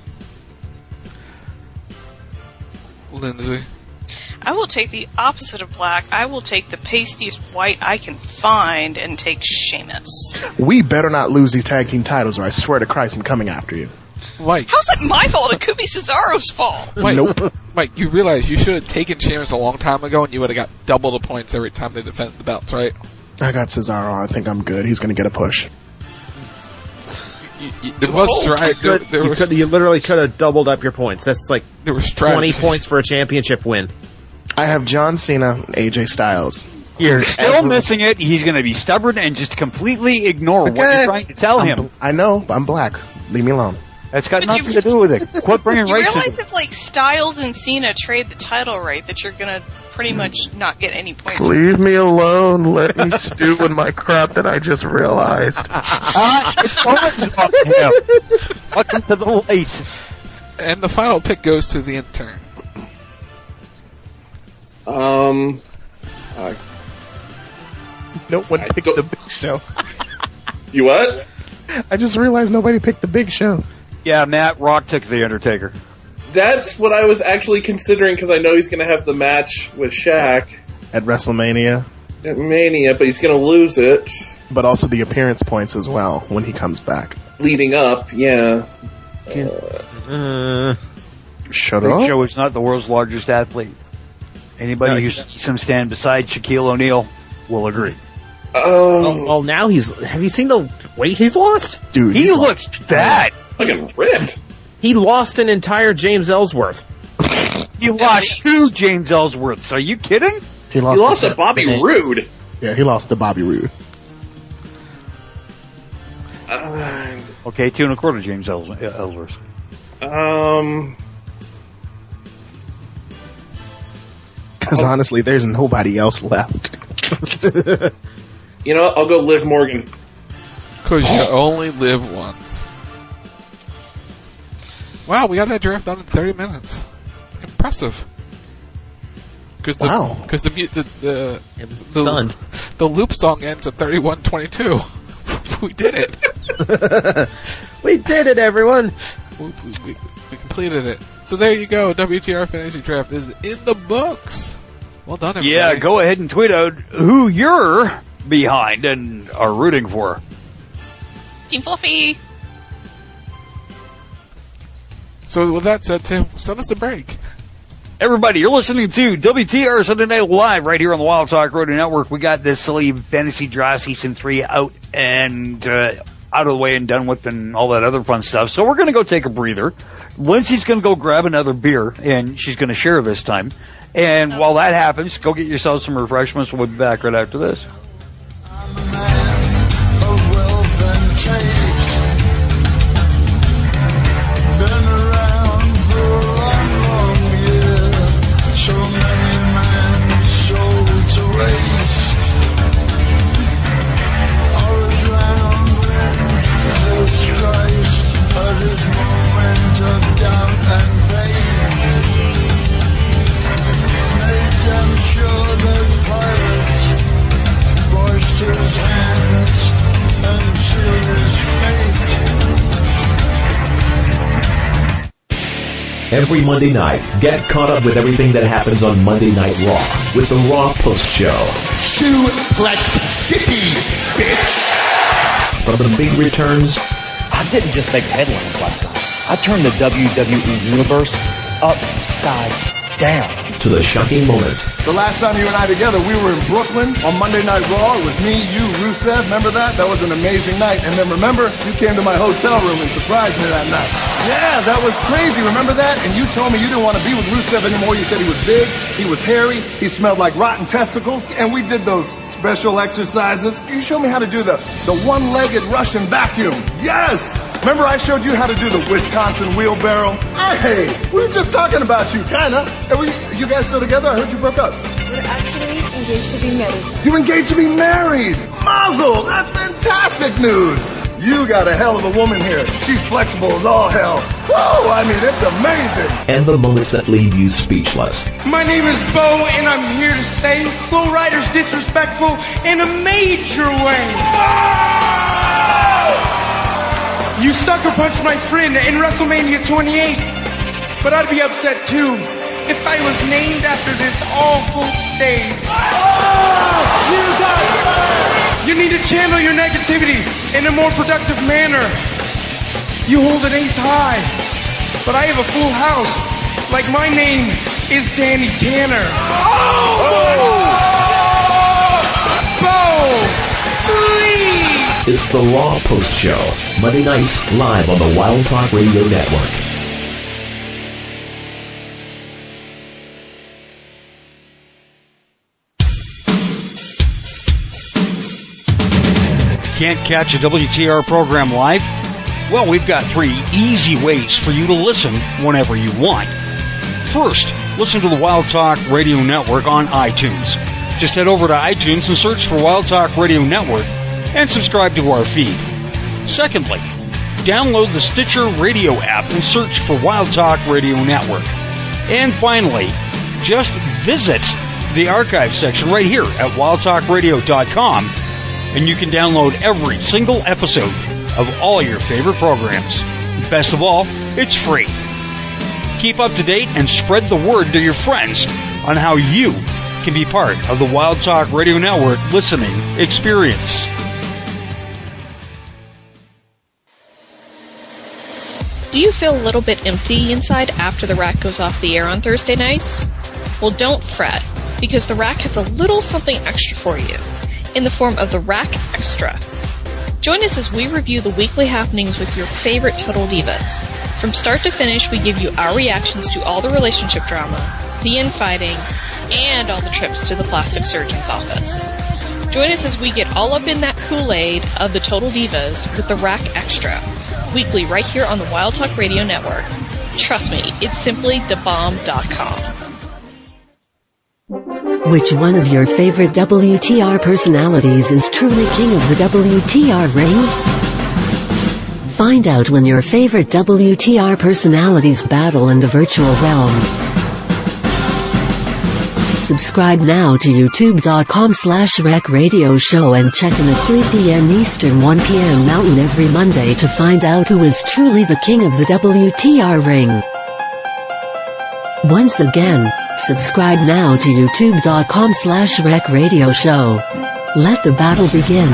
Lindsay? I will take the opposite of black. I will take the pastiest white I can find and take Sheamus. We better not lose these tag team titles, or I swear to Christ, I'm coming after you. Mike. How's it my fault? It could be Cesaro's fault. Mike, Nope. Mike, you realize you should have taken Sheamus a long time ago and you would have got double the points every time they defended the belts, right? I got Cesaro. I think I'm good. He's going to get a push. You, you, there was Oh, stri- you, there, could, there you, was, could, you literally could have doubled up your points. That's like there was twenty strategy. points for a championship win. I have John Cena, A J Styles. You're still Ever- missing it. He's going to be stubborn and just completely ignore what Okay. you're trying to tell I'm him. bl- I know. I'm black. Leave me alone. That's got But nothing you- to do with it. Quit bringing You racism. realize if like Styles and Cena trade the title right, that you're gonna pretty much not get any points. Leave me alone. Let me stew in my crap that I just realized. Ah, it's always about him. Welcome to the light. And the final pick goes to the intern. Um, uh, No one I picked don't- the Big Show. you what? I just realized nobody picked the Big Show. Yeah, Matt Rock took the Undertaker. That's what I was actually considering because I know he's going to have the match with Shaq At WrestleMania. at Mania, but he's going to lose it But also the appearance points as well when he comes back. leading up. Yeah. Uh, Shut Big up. Show is not the world's largest athlete. Anybody No, who he's- sees him stand beside Shaquille O'Neal will agree. oh, Oh, well, now he's. Have you seen the weight he's lost? Dude, He he's looks bad. fucking ripped. He lost an entire James Ellsworth. You lost two James Ellsworths. Are you kidding? He He lost to to Bobby Roode. Yeah, he lost to Bobby Roode. Uh, Okay, two and a quarter James Ells- Ellsworths. um, Because honestly, there's nobody else left. you know what? I'll go Liv Morgan. Because you only live once. Wow, we got that draft done in thirty minutes. Impressive. Because the, Wow. Because the, mu- the, the, I'm the, stunned. the loop song ends at thirty-one twenty-two. We did it. We did it, everyone. We, we, we, we completed it. So there you go. W T R Fantasy Draft is in the books. Well done, everybody. Yeah, go ahead and tweet out who you're behind and are rooting for. Team Fluffy. So with that said, Tim, send us a break. Everybody, you're listening to W T R Sunday Night Live right here on the Wild Talk Radio Network. We got this silly fantasy draft season three out and uh, out of the way and done with and all that other fun stuff. So we're going to go take a breather. Lindsay's going to go grab another beer, and she's going to share this time. And while that happens, go get yourself some refreshments. We'll be back right after this. Every Monday night, get caught up with everything that happens on Monday Night Raw with the Raw Post Show. Suplex City, bitch! From the big returns... I didn't just make headlines last night. I turned the W W E Universe upside down. To the shocking moments. The last time you and I together, we were in Brooklyn on Monday Night Raw. It was me, you, Rusev. Remember that? That was an amazing night. And then remember, you came to my hotel room and surprised me that night. Yeah, that was crazy. Remember that? And you told me you didn't want to be with Rusev anymore. You said he was big, he was hairy, he smelled like rotten testicles. And we did those special exercises. You showed me how to do the, the one-legged Russian vacuum. Yes! Remember I showed you how to do the Wisconsin wheelbarrow? Hey, we were just talking about you, kinda. And we, you guys still together? I heard you broke up. We're actually engaged to be married. You engaged to be married? Mazel! That's fantastic news! You got a hell of a woman here. She's flexible as all hell. Whoa, I mean, it's amazing. And the moments that leave you speechless. My name is Bo, and I'm here to say Flow Rider's disrespectful in a major way. Oh! You sucker punched my friend in WrestleMania twenty-eight, but I'd be upset too if I was named after this awful stage. Oh! You got it! You need to channel your negativity in a more productive manner. You hold an ace high, but I have a full house. Like my name is Danny Tanner. Oh! Bo! Please! It's the Raw Post Show, Monday nights live on the Wild Talk Radio Network. Can't catch a W T R program live? Well, we've got three easy ways for you to listen whenever you want. First, listen to the Wild Talk Radio Network on iTunes. Just head over to iTunes and search for Wild Talk Radio Network and subscribe to our feed. Secondly, download the Stitcher Radio app and search for Wild Talk Radio Network. And finally, just visit the archive section right here at wild talk radio dot com and you can download every single episode of all your favorite programs. Best of all, it's free. Keep up to date and spread the word to your friends on how you can be part of the Wild Talk Radio Network listening experience. Do you feel a little bit empty inside after the rack goes off the air on Thursday nights? Well, don't fret, because the rack has a little something extra for you, in the form of the Rack Extra. Join us as we review the weekly happenings with your favorite Total Divas. From start to finish, we give you our reactions to all the relationship drama, the infighting, and all the trips to the plastic surgeon's office. Join us as we get all up in that Kool-Aid of the Total Divas with the Rack Extra, weekly right here on the Wild Talk Radio Network. Trust me, it's simply da bomb dot com. Which one of your favorite W T R personalities is truly king of the W T R ring? Find out when your favorite W T R personalities battle in the virtual realm. Subscribe now to youtube.com slash rec radio show and check in at three p.m. Eastern, one p.m. Mountain every Monday to find out who is truly the king of the W T R ring. Once again, subscribe now to youtube.com slash rec radio show. Let the battle begin.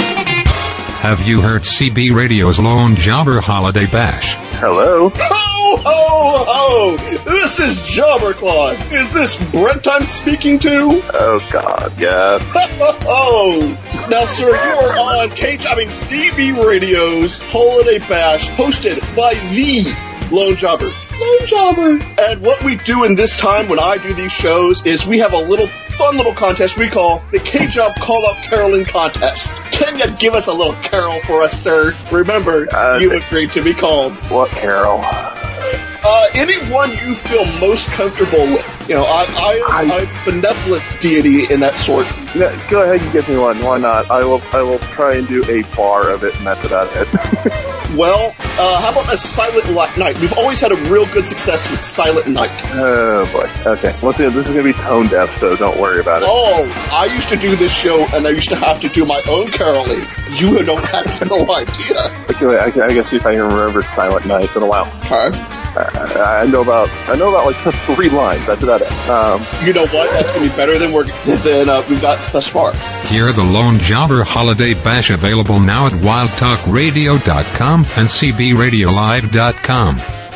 Have you heard C B Radio's Lone Jobber Holiday Bash? Hello? Oh, Ho, ho, ho! This is Jobber Claus. Is this Brent I'm speaking to? Oh, God, yes. Ho, ho, ho! Now, sir, you are on K, I mean, Z B Radio's Holiday Bash, hosted by the Lone Jobber. Lone Jobber. And what we do in this time when I do these shows is we have a little fun little contest we call the K-Job Call-Up Caroling Contest. Can you give us a little carol for us, sir? Remember, uh, you agreed to be called. What carol? Uh, anyone you feel most comfortable with. You know, I, I am I, a benevolent deity in that sort. Yeah, go ahead and give me one. Why not? I will I will try and do a bar of it, and that's about it. Well, uh, how about a Silent Night? We've always had a real good success with Silent Night. Oh, boy. Okay. Well, this is going to be tone deaf, so don't worry about it. Oh, I used to do this show, and I used to have to do my own caroling. You don't have no idea. Okay, I, I guess if I can remember Silent Night, it's been a while. All right. I, I know about I know about like three lines. That's about it. Um, you know what? That's going to be better than we're than uh, we've got thus far. Hear the Lone Jobber Holiday Bash available now at wild talk radio dot com and c b radio live dot com.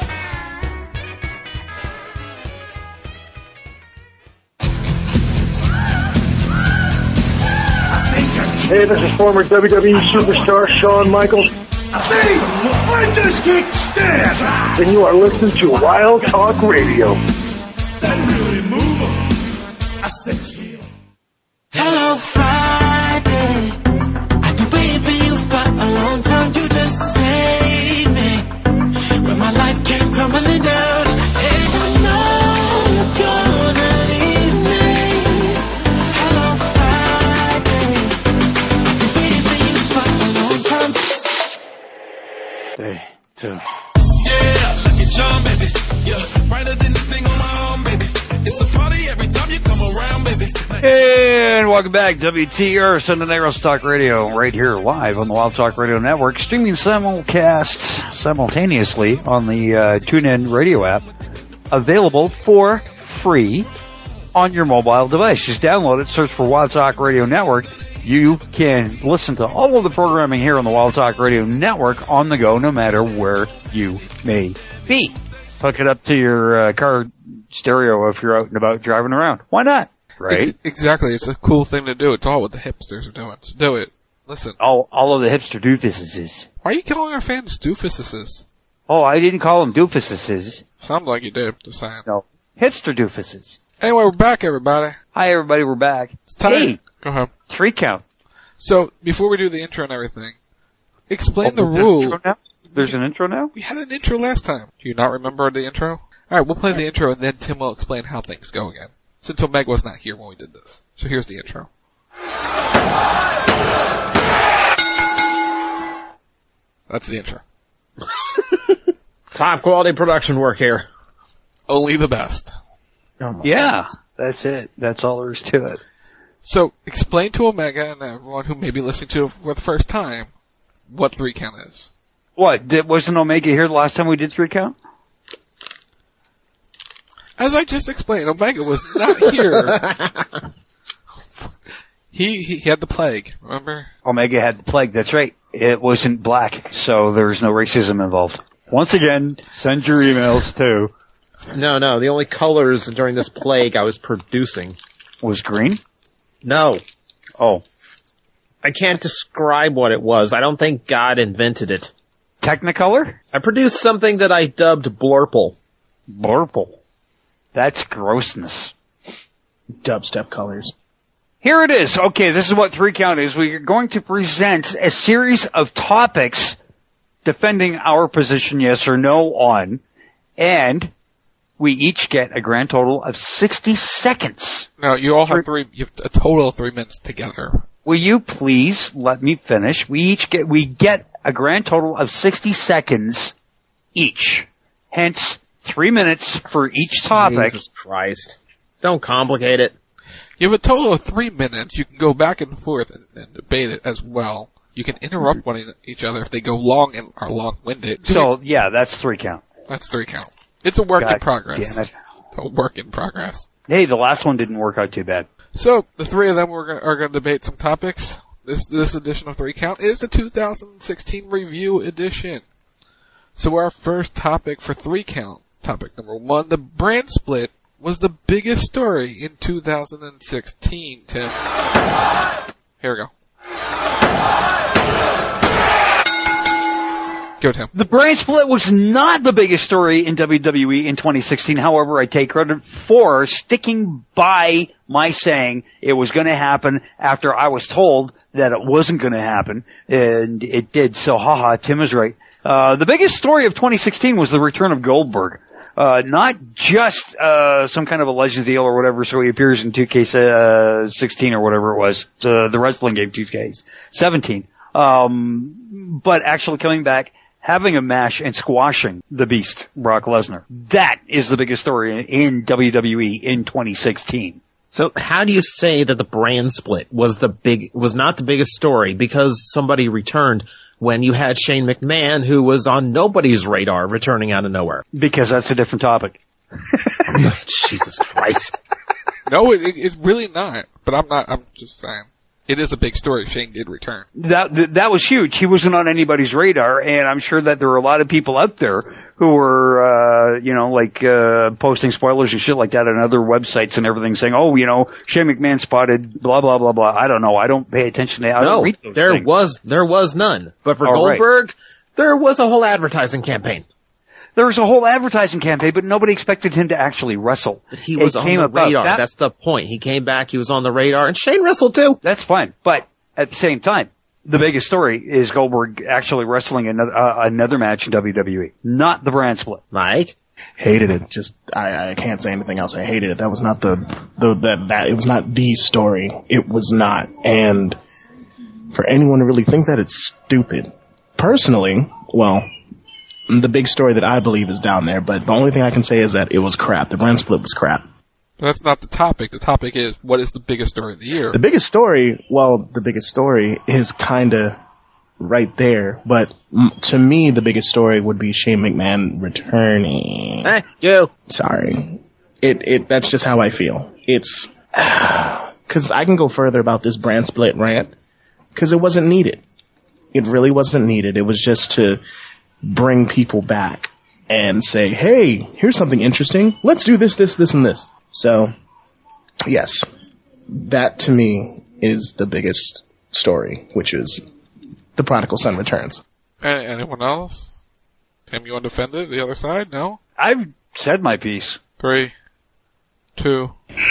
Hey, this is former W W E superstar Shawn Michaels. Hey, let this kick stand! And you are listening to Wild Talk Radio. That really move 'em. I said chill. Hello, Friday. I've been waiting for you for a long time. You just saved me when my life came crumbling down. And I know you're gonna leave me. Hello, Friday. I've been waiting for you for a long time. Three, two. Yeah, look at John, baby. Yeah, brighter than this thing on my arm, baby. It's a party every time you come around, baby. And welcome back, W T R Sunday Night Roast Talk Radio, right here live on the Wild Talk Radio Network, streaming simulcast simultaneously on the uh, TuneIn Radio app, available for free on your mobile device. Just download it, search for Wild Talk Radio Network. You can listen to all of the programming here on the Wild Talk Radio Network on the go, no matter where you may be. Hook it up to your uh, car stereo if you're out and about driving around. Why not? Right? Exactly. It's a cool thing to do. It's all what the hipsters are doing. So do it. Listen. All, all of the hipster doofuses. Why are you calling our fans doofuses? Oh, I didn't call them doofuses. Sounds like you did. Just saying. No. Hipster doofuses. Anyway, we're back, everybody. Hi, everybody. We're back. It's time. Hey. Go ahead. Three count. So, before we do the intro and everything, explain oh, the rule. Intro now? There's an intro now? We had an intro last time. Do you not remember the intro? Alright, we'll play the intro and then Tim will explain how things go again. Since Omega was not here when we did this. So here's the intro. That's the intro. Top quality production work here. Only the best. Oh yeah, God. That's it. That's all there is to it. So, explain to Omega and everyone who may be listening to it for the first time what three count is. What? Did, wasn't Omega here the last time we did three count? As I just explained, Omega was not here. he, he he had the plague, remember? Omega had the plague, that's right. It wasn't black, so there was no racism involved. Once again, send your emails to... No, no, the only colors during this plague I was producing... Was green? No. Oh. I can't describe what it was. I don't think God invented it. Technicolor? I produced something that I dubbed Blurple. Blurple? That's grossness. Dubstep colors. Here it is. Okay, this is what three count is. We are going to present a series of topics defending our position yes or no on, and we each get a grand total of sixty seconds. No, you all have three, you have a total of three minutes together. Will you please let me finish? We each get, we get a grand total of sixty seconds each. Hence, three minutes for each topic. Jesus Christ. Don't complicate it. You have a total of three minutes. You can go back and forth and, and debate it as well. You can interrupt one each other if they go long and are long-winded. So, yeah, that's three count. That's three count. It's a work God in progress. Damn it. It's a work in progress. Hey, the last one didn't work out too bad. So, the three of them are going, are going to debate some topics. This, this edition of Three Count is the two thousand sixteen review edition. So our first topic for three count, topic number one, the brand split was the biggest story in two thousand sixteen, Tim. Here we go. Go, Tim. The brand split was not the biggest story in W W E in twenty sixteen. However, I take credit for sticking by my saying it was going to happen after I was told that it wasn't going to happen, and it did. So, haha, Tim is right. Uh, the biggest story of twenty sixteen was the return of Goldberg. Uh, not just, uh, some kind of a legend deal or whatever, so he appears in two K sixteen or whatever it was, uh, the wrestling game two K seventeen. Um, but actually coming back, having a match and squashing the Beast, Brock Lesnar. That is the biggest story in W W E in twenty sixteen. So how do you say that the brand split was the big, was not the biggest story because somebody returned when you had Shane McMahon, who was on nobody's radar, returning out of nowhere? Because that's a different topic. Jesus Christ. No, it, it, it's really not. But I'm not, I'm just saying. It is a big story. Shane did return. That, that that was huge. He wasn't on anybody's radar, and I'm sure that there were a lot of people out there who were, uh, you know, like, uh, posting spoilers and shit like that on other websites and everything, saying, oh, you know, Shane McMahon spotted blah, blah, blah, blah. I don't know. I don't pay attention to that. I No, don't read those there things. was, there was none. But for All Goldberg, right. there was a whole advertising campaign. There was a whole advertising campaign, but nobody expected him to actually wrestle. He was It on came the about. radar. That- That's the point. He came back, he was on the radar, and Shane wrestled too. That's fine. But at the same time, the biggest story is Goldberg actually wrestling another, uh, another match in W W E, not the brand split. Mike? Hated it. Just, I, I can't say anything else. I hated it. That was not the, the, that, that, it was not the story. It was not. And for anyone to really think that, it's stupid. Personally, well, the big story that I believe is down there, but the only thing I can say is that it was crap. The brand split was crap. But that's not the topic. The topic is, what is the biggest story of the year? The biggest story, well, the biggest story is kinda right there, but m- to me, the biggest story would be Shane McMahon returning. Eh, you. Sorry. It, it, that's just how I feel. It's, cause I can go further about this brand split rant, cause it wasn't needed. It really wasn't needed. It was just to bring people back and say, hey, here's something interesting. Let's do this, this, this, and this. So, yes, that to me is the biggest story, which is the prodigal son returns. Any, anyone else? Tim, you want to defend it? The other side? No? I've said my piece. Three, two.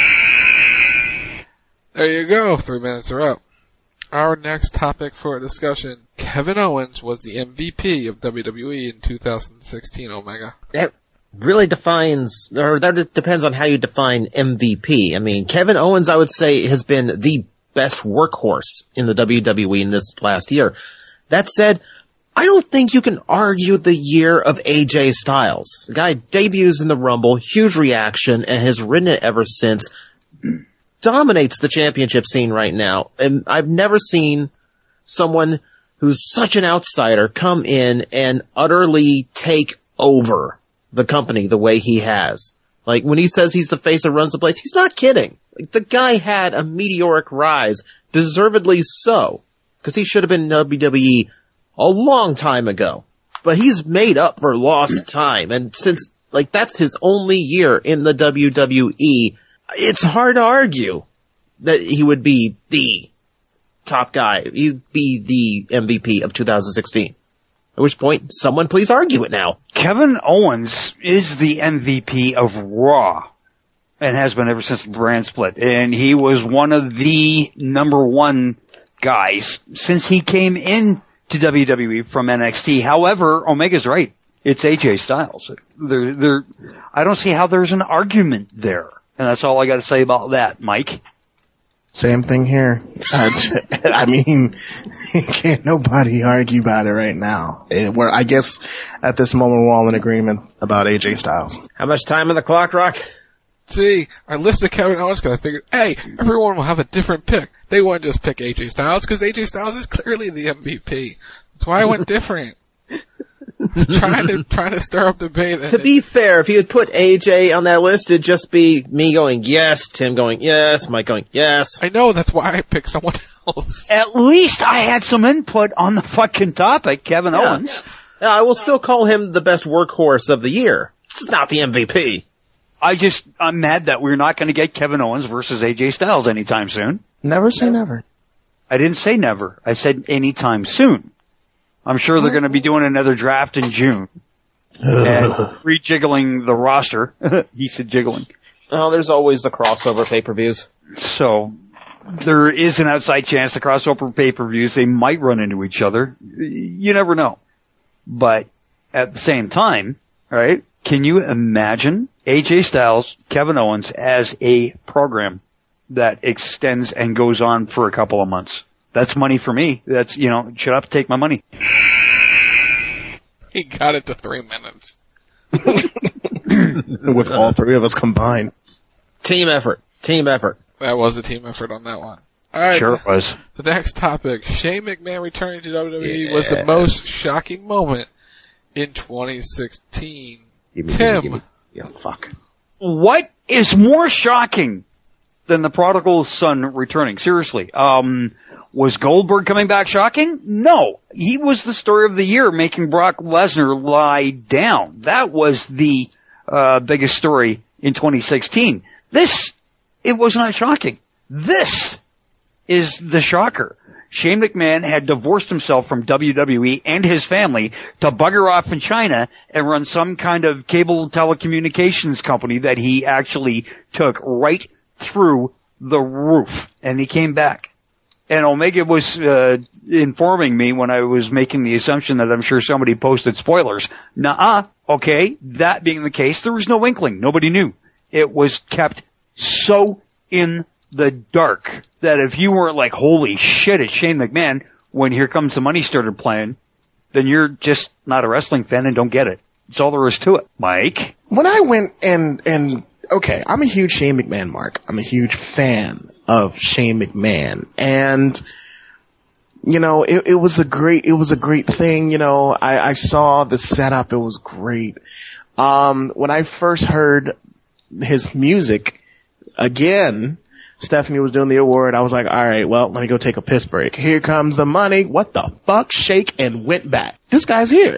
There you go. Three minutes are up. Our next topic for discussion. Kevin Owens was the M V P of W W E in two thousand sixteen, Omega. That really defines, or that depends on how you define M V P. I mean, Kevin Owens, I would say, has been the best workhorse in the W W E in this last year. That said, I don't think you can argue the year of A J Styles. The guy debuts in the Rumble, huge reaction, and has ridden it ever since. Dominates the championship scene right now. And I've never seen someone who's such an outsider come in and utterly take over the company the way he has. Like, when he says he's the face that runs the place, he's not kidding. Like, the guy had a meteoric rise, deservedly so, because he should have been in W W E a long time ago. But he's made up for lost time, and since, like, that's his only year in the W W E, it's hard to argue that he would be the top guy. He'd be the M V P of two thousand sixteen. At which point, someone please argue it now. Kevin Owens is the M V P of Raw, and has been ever since the brand split. And he was one of the number one guys since he came in to W W E from N X T. However, Omega's right. It's A J Styles. There, there, I don't see how there's an argument there. And that's all I got to say about that, Mike. Same thing here. I, I mean, can't nobody argue about it right now. It, we're, I guess at this moment we're all in agreement about A J Styles. How much time on the clock, Rock? See, I listed Kevin Owens because I figured, hey, everyone will have a different pick. They wouldn't just pick A J Styles because A J Styles is clearly the M V P. That's why I went different. trying to trying to stir up debate. To be fair, if you had put A J on that list, it'd just be me going yes, Tim going yes, Mike going yes. I know, that's why I picked someone else. At least I had some input on the fucking topic, Kevin Yeah. Owens. I will still call him the best workhorse of the year. It's not the M V P. I just, I'm mad that we're not going to get Kevin Owens versus A J Styles anytime soon. Never say never. I didn't say never. I said anytime soon. I'm sure they're going to be doing another draft in June. And rejiggling the roster. He said jiggling. Oh, there's always the crossover pay-per-views. So, there is an outside chance the crossover pay-per-views, they might run into each other. You never know. But, at the same time, right, can you imagine A J Styles, Kevin Owens as a program that extends and goes on for a couple of months? That's money for me. That's, you know, should I have to take my money? He got it to three minutes. With all three of us combined. Team effort. Team effort. That was a team effort on that one. All right. Sure it was. The next topic. Shane McMahon returning to W W E yes. was the most shocking moment in twenty sixteen. Give me, Tim. give me, give me. Yeah, fuck. What is more shocking than the prodigal son returning? Seriously. Um, was Goldberg coming back shocking? No. He was the story of the year, making Brock Lesnar lie down. That was the uh biggest story in twenty sixteen. This, it was not shocking. This is the shocker. Shane McMahon had divorced himself from W W E and his family to bugger off in China and run some kind of cable telecommunications company that he actually took right through the roof. And he came back. And Omega was uh informing me when I was making the assumption that I'm sure somebody posted spoilers. Nuh-uh. Okay, that being the case, there was no inkling. Nobody knew. It was kept so in the dark that if you weren't like, holy shit, it's Shane McMahon, when Here Comes the Money started playing, then you're just not a wrestling fan and don't get it. That's all there is to it. Mike? When I went and, and, okay, I'm a huge Shane McMahon mark. I'm a huge fan of Shane McMahon. And, you know, it, it was a great, it was a great thing. You know, I, I saw the setup. It was great. Um, when I first heard his music, again, Stephanie was doing the award. I was like, all right, well, let me go take a piss break. Here comes the money. What the fuck? Shake and went back. This guy's here.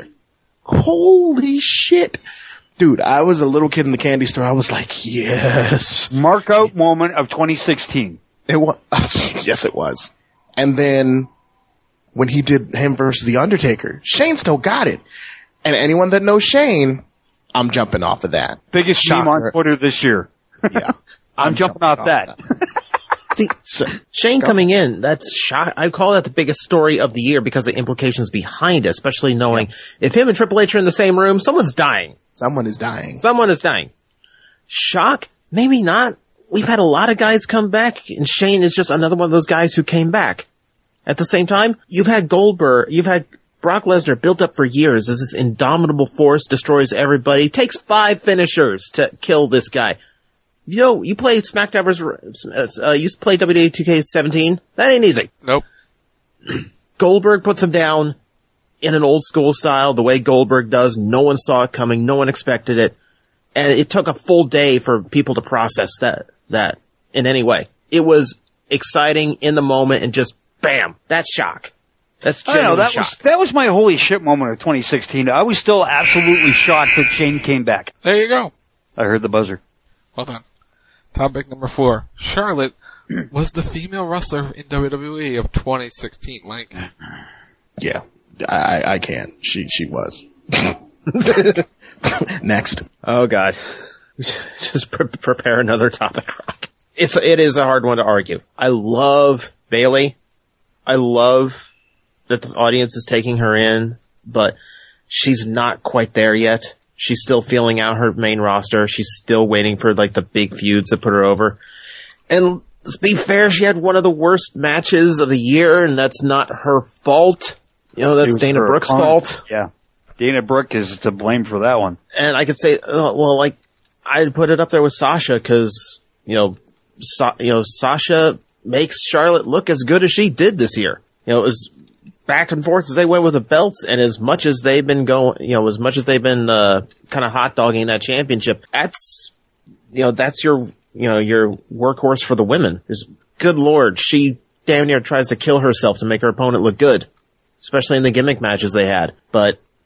Holy shit. Dude, I was a little kid in the candy store. I was like, yes. Mark out moment of twenty sixteen. It was, yes, it was. And then when he did him versus The Undertaker, Shane still got it. And anyone that knows Shane, I'm jumping off of that. Biggest meme on Twitter this year. Yeah. I'm, I'm jumping, jumping off, off that. that. See, so Shane coming in, that's shock. I call that the biggest story of the year because of the implications behind it, especially knowing yeah. if him and Triple H are in the same room, someone's dying. Someone is dying. Someone is dying. Shock? Maybe not. We've had a lot of guys come back, and Shane is just another one of those guys who came back. At the same time, you've had Goldberg, you've had Brock Lesnar built up for years as this indomitable force, destroys everybody, takes five finishers to kill this guy. Yo, you play SmackDown versus, uh, you used to play W W E two K seventeen? That ain't easy. Nope. Goldberg puts him down in an old school style, the way Goldberg does. No one saw it coming. No one expected it. And it took a full day for people to process that, that in any way. It was exciting in the moment and just bam, that's shock. That's I know, that shock. was, that was my holy shit moment of twenty sixteen. I was still absolutely shocked that Shane came back. There you go. I heard the buzzer. Well done. Topic number four. Charlotte was the female wrestler in W W E of twenty sixteen, Mike. Yeah, I, I can. She, she was. Next. Oh God. Just pre- prepare another topic, Rock. It's, it is a hard one to argue. I love Bayley. I love that the audience is taking her in, but she's not quite there yet. She's still feeling out her main roster. She's still waiting for like the big feuds to put her over. And let's be fair, she had one of the worst matches of the year, and that's not her fault. You know, that's Dana Brooke's fault. Yeah. Dana Brooke is to blame for that one. And I could say, uh, well, like, I'd put it up there with Sasha because, you know, Sa- you know, Sasha makes Charlotte look as good as she did this year. You know, it was back and forth as they went with the belts, and as much as they've been going, you know, as much as they've been uh, kind of hot dogging that championship, that's, you know, that's your, you know, your workhorse for the women. There's, good Lord, she damn near tries to kill herself to make her opponent look good, especially in the gimmick matches they had. But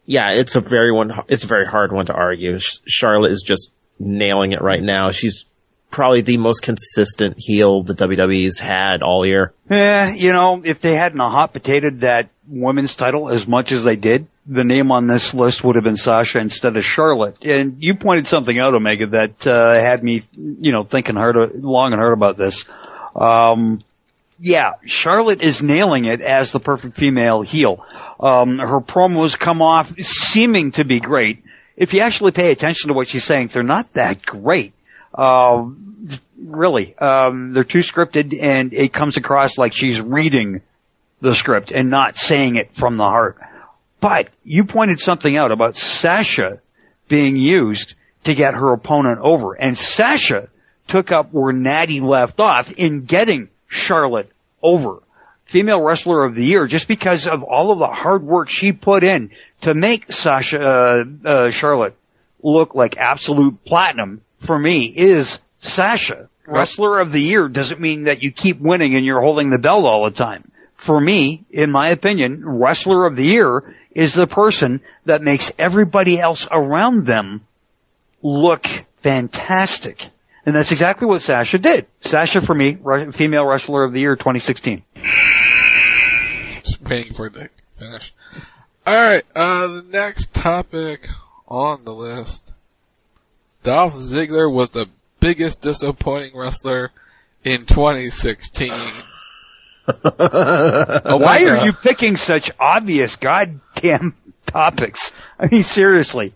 yeah, it's a very one. It's a very hard one to argue. Charlotte is just nailing it right now. She's probably the most consistent heel the W W E's had all year. Eh, you know, if they hadn't hot potatoed that women's title as much as they did, the name on this list would have been Sasha instead of Charlotte. And you pointed something out, Omega, that uh, had me, you know, thinking hard, long and hard about this. Um, yeah, Charlotte is nailing it as the perfect female heel. Um, her promos come off seeming to be great. If you actually pay attention to what she's saying, they're not that great. Uh, really. Um, they're too scripted, and it comes across like she's reading the script and not saying it from the heart. But you pointed something out about Sasha being used to get her opponent over. And Sasha took up where Natty left off in getting Charlotte over. Female Wrestler of the Year, just because of all of the hard work she put in to make Sasha, uh, uh, Charlotte look like absolute platinum, for me, is Sasha. Wrestler of the Year doesn't mean that you keep winning and you're holding the belt all the time. For me, in my opinion, Wrestler of the Year is the person that makes everybody else around them look fantastic. And that's exactly what Sasha did. Sasha, for me, Female Wrestler of the Year twenty sixteen. Just waiting for it to finish. Alright, uh, the next topic on the list. Dolph Ziggler was the biggest disappointing wrestler in twenty sixteen. Why are you picking such obvious goddamn topics? I mean, seriously.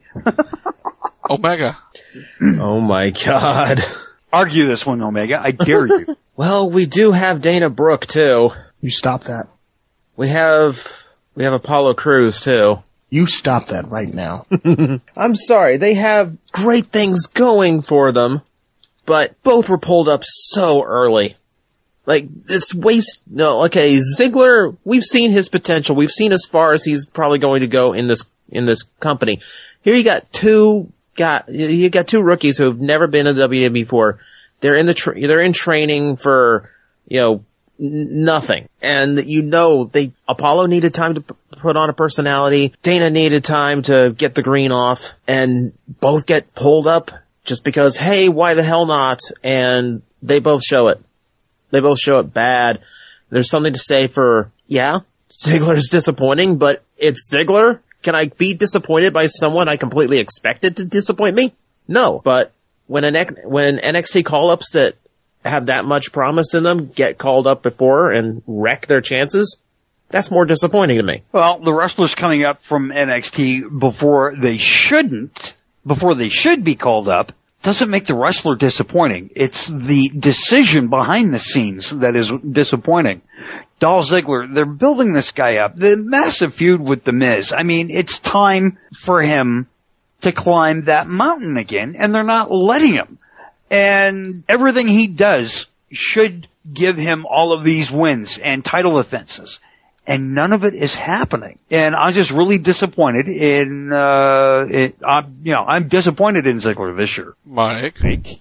Omega. Oh my God. Argue this one, Omega. I dare you. Well, we do have Dana Brooke too. You stop that. We have, we have Apollo Crews too. You stop that right now. I'm sorry, they have great things going for them, but both were pulled up so early. Like, it's waste, no, okay, Ziggler, we've seen his potential. We've seen as far as he's probably going to go in this, in this company. Here you got two, got, you got two rookies who have never been in the W W E before. They're in the, tra- they're in training for, you know, n- nothing. And you know, they, Apollo needed time to p- put on a personality. Dana needed time to get the green off, and both get pulled up just because, hey, why the hell not? And they both show it. They both show it bad. There's something to say for, yeah, Ziggler's disappointing, but it's Ziggler. Can I be disappointed by someone I completely expected to disappoint me? No. But when an when N X T call-ups that have that much promise in them get called up before and wreck their chances, that's more disappointing to me. Well, the wrestlers coming up from N X T before they shouldn't, before they should be called up, doesn't make the wrestler disappointing. It's the decision behind the scenes that is disappointing. Dolph Ziggler, they're building this guy up. The massive feud with The Miz. I mean, it's time for him to climb that mountain again, and they're not letting him. And everything he does should give him all of these wins and title defenses. And none of it is happening. And I'm just really disappointed in, uh, it, I'm, you know, I'm disappointed in Ziggler this year. Mike. Mike.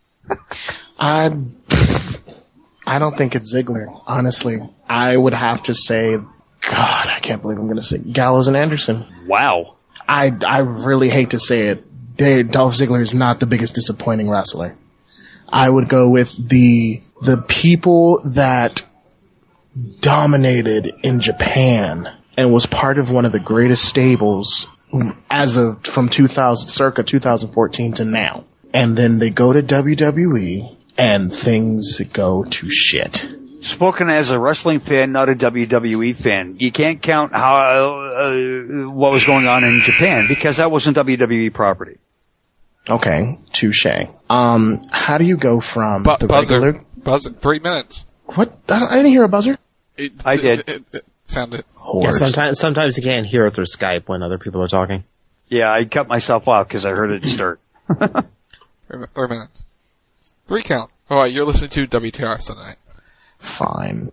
I, I don't think it's Ziggler, honestly. I would have to say, God, I can't believe I'm going to say Gallows and Anderson. Wow. I, I really hate to say it. They, Dolph Ziggler is not the biggest disappointing wrestler. I would go with the, the people that dominated in Japan and was part of one of the greatest stables as of from two thousand circa two thousand fourteen to now, and then they go to W W E and things go to shit. Spoken as a wrestling fan, not a W W E fan. You can't count how uh, what was going on in Japan because that wasn't W W E property. Okay, touche. Um, how do you go from Bu- the buzzer, regular buzzer, three minutes. What? I didn't hear a buzzer. It, I did. It, it, it sounded. Yeah, sometimes, sometimes you can't hear it through Skype when other people are talking. Yeah, I cut myself off because I heard it start. three, three minutes. Three count. Alright, you're listening to W T R Sunday Night. Fine.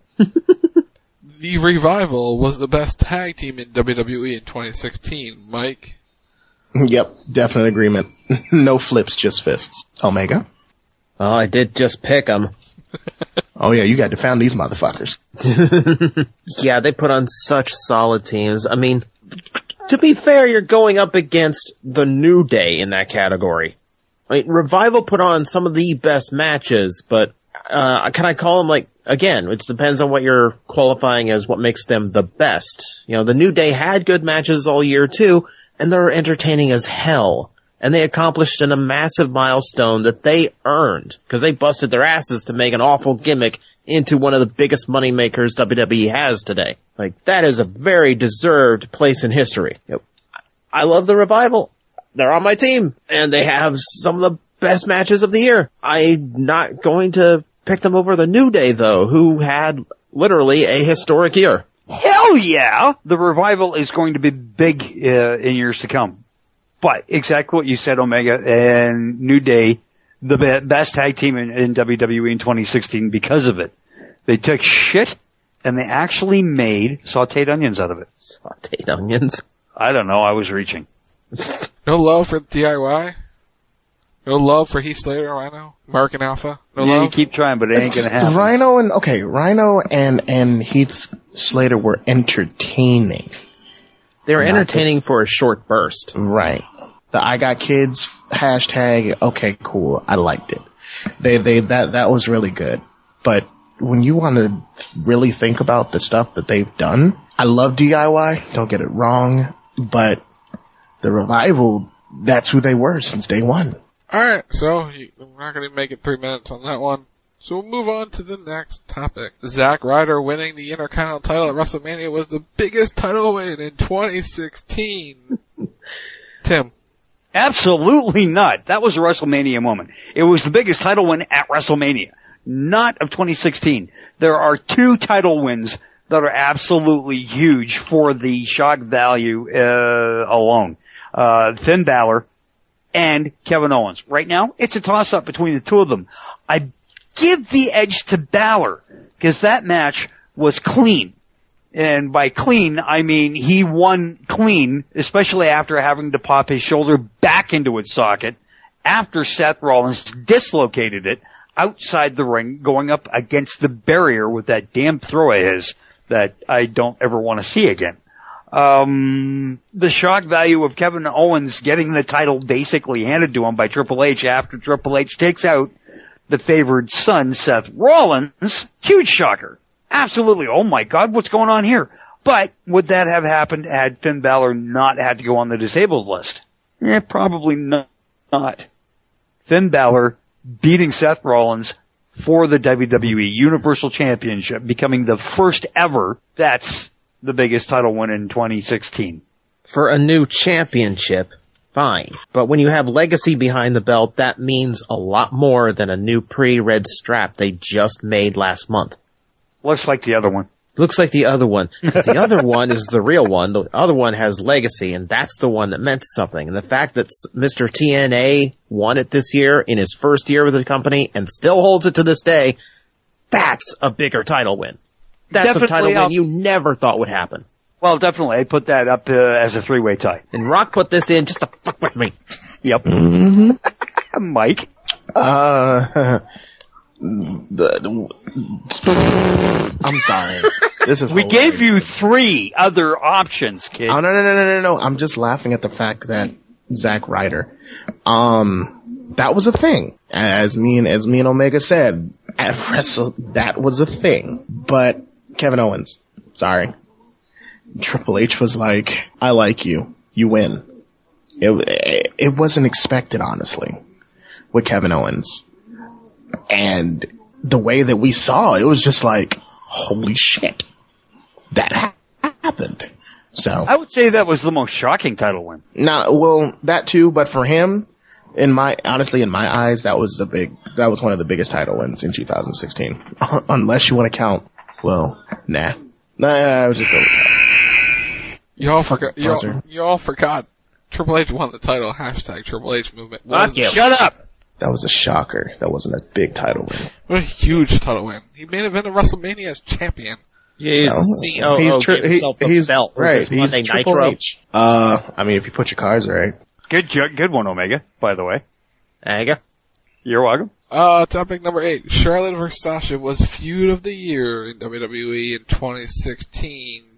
The Revival was the best tag team in W W E in twenty sixteen. Mike? Yep, definite agreement. No flips, just fists. Omega? Oh, I did just pick them. Oh yeah, you got to found these motherfuckers. Yeah, they put on such solid teams. I mean, To be fair, you're going up against the New Day in that category. I mean, Revival put on some of the best matches, but uh can I call them, like, again, it depends on what you're qualifying as what makes them the best. You know, the New Day had good matches all year too, and they're entertaining as hell. And they accomplished in a massive milestone that they earned, because they busted their asses to make an awful gimmick into one of the biggest money makers W W E has today. Like, that is a very deserved place in history. You know, I love the Revival. They're on my team, and they have some of the best matches of the year. I'm not going to pick them over the New Day, though, who had literally a historic year. Hell yeah! The Revival is going to be big uh, in years to come. But exactly what you said, Omega, and New Day, the be- best tag team in, in W W E in twenty sixteen because of it. They took shit, and they actually made sauteed onions out of it. Sauteed onions? I don't know, I was reaching. No love for D I Y? No love for Heath Slater, Rhino, Mark and Alpha? No yeah, love? you keep trying, but it ain't gonna happen. Rhino and, okay, Rhino and, and Heath Slater were entertaining. They were entertaining for a short burst. Right. The I Got Kids hashtag, okay, cool. I liked it. They, they, that, that was really good. But when you want to really think about the stuff that they've done, I love D I Y, don't get it wrong, but the Revival, that's who they were since day one. Alright, so you, we're not going to make it three minutes on that one. So we'll move on to the next topic. Zack Ryder winning the Intercontinental title at WrestleMania was the biggest title win in twenty sixteen. Tim. Absolutely not. That was a WrestleMania moment. It was the biggest title win at WrestleMania, not of twenty sixteen. There are two title wins that are absolutely huge for the shock value uh, alone. Uh, Finn Balor and Kevin Owens. Right now, it's a toss-up between the two of them. I give the edge to Balor, because that match was clean. And by clean, I mean he won clean, especially after having to pop his shoulder back into its socket, after Seth Rollins dislocated it outside the ring, going up against the barrier with that damn throw of his that I don't ever want to see again. Um, the shock value of Kevin Owens getting the title basically handed to him by Triple H after Triple H takes out the favored son, Seth Rollins, huge shocker. Absolutely. Oh my God, what's going on here? But would that have happened had Finn Balor not had to go on the disabled list? Eh, probably not. Finn Balor beating Seth Rollins for the W W E Universal Championship, becoming the first ever. That's the biggest title win in twenty sixteen. For a new championship, fine. But when you have legacy behind the belt, that means a lot more than a new pre-red strap they just made last month. Looks like the other one. Looks like the other one. The other one is the real one. The other one has legacy, and that's the one that meant something. And the fact that Mister T N A won it this year in his first year with the company and still holds it to this day, that's a bigger title win. That's Definitely, a title I'll, win you never thought would happen. Well, definitely. I put that up uh, as a three-way tie. And Rock put this in just to fuck with me. Yep. Mm-hmm. Mike? Uh... The, the, I'm sorry. This is we hilarious. gave you three other options, kid. Oh no no no no no no! I'm just laughing at the fact that Zack Ryder, um, that was a thing. As me and as me and Omega said at Wrestle, that was a thing. But Kevin Owens, sorry, Triple H was like, "I like you, you win." It it, it wasn't expected, honestly, with Kevin Owens. And the way that we saw, it was just like, holy shit, that ha- happened. So I would say that was the most shocking title win. Nah, well, that too, but for him, in my honestly, in my eyes, that was a big, that was one of the biggest title wins in two thousand sixteen. Unless you want to count, well, nah, nah, I was just going. You all forgot. You all, you all forgot. Triple H won the title. Hashtag Triple H movement. Was, shut up. That was a shocker. That wasn't a big title win. What a huge title win. He made event of WrestleMania as champion. Yeah, he's so, C O O, he's tri- gave himself the he's belt. right. He's Monday Nitro. H. Uh, I mean, if you put your cards right. Good, good one, Omega. By the way, Omega. You're welcome. Uh, topic number eight. Charlotte versus Sasha was feud of the year in W W E in twenty sixteen.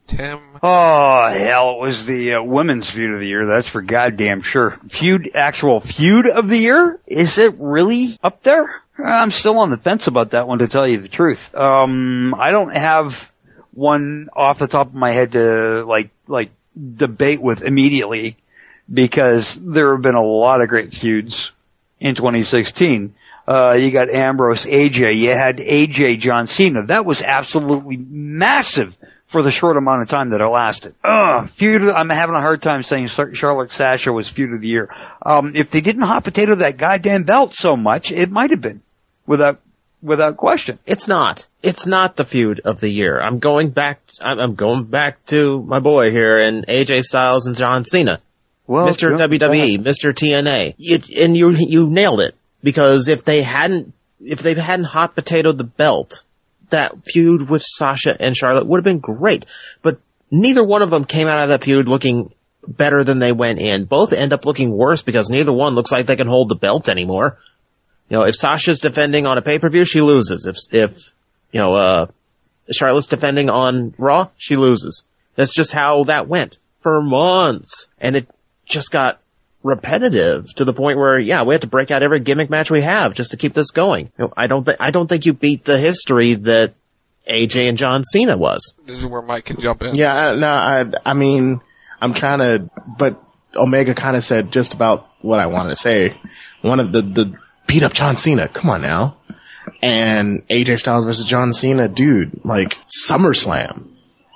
Tim. Oh, hell, it was the uh, women's feud of the year. That's for goddamn sure. Feud, actual feud of the year? Is it really up there? I'm still on the fence about that one, to tell you the truth. Um, I don't have one off the top of my head to, like, like, debate with immediately, because there have been a lot of great feuds in twenty sixteen. Uh, you got Ambrose, A J, you had A J, John Cena. That was absolutely massive for the short amount of time that it lasted. Ugh, feud of, I'm having a hard time saying Charlotte Sasha was feud of the year. Um, if they didn't hot potato that goddamn belt so much, it might have been, without, without question. It's not. It's not the feud of the year. I'm going back, I'm, I'm going back to my boy here and A J Styles and John Cena. Well, Mister yeah, W W E, Mister T N A. You, and you, you nailed it. Because if they hadn't, if they hadn't hot potatoed the belt, that feud with Sasha and Charlotte would have been great. But neither one of them came out of that feud looking better than they went in. Both end up looking worse because neither one looks like they can hold the belt anymore. You know, if Sasha's defending on a pay-per-view, she loses. If, if, you know, uh, Charlotte's defending on Raw, she loses. That's just how that went for months. And it just got repetitive to the point where, yeah, we have to break out every gimmick match we have just to keep this going. You know, I don't think I don't think you beat the history that A J and John Cena was. This is where Mike can jump in. Yeah, no, I, I mean, I'm trying to, but Omega kind of said just about what I wanted to say. One of the the beat up John Cena, come on now, and A J Styles versus John Cena, dude, like SummerSlam.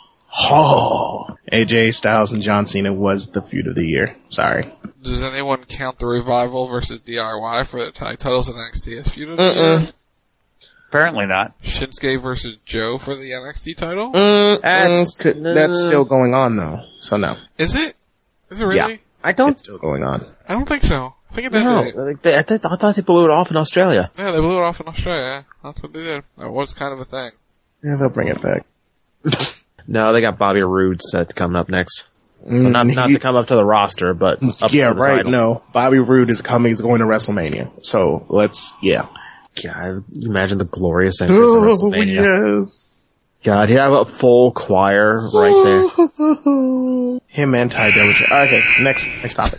Oh, A J Styles and John Cena was the feud of the year. Sorry. Does anyone count the Revival versus D I Y for the tag titles in N X T as feud of the Mm-mm. year? Apparently not. Shinsuke versus Joe for the N X T title? Mm, That's, mm, that's still going on though, so no. Is it? Is it really? Yeah, I don't. It's still going on. I don't think so. I think it No, did. I, they, I, th- I thought they blew it off in Australia. Yeah, they blew it off in Australia. That's what they did. That was kind of a thing. Yeah, they'll bring it back. No, they got Bobby Roode set coming up next. Mm, well, not not he- to come up to the roster, but up yeah, for the right. title. No, Bobby Roode is coming. He's going to WrestleMania. So let's, yeah. God, you imagine the glorious entrance of WrestleMania. yes. God, he'd have a full choir right there. Him and Ty Dillinger. Okay, next next topic.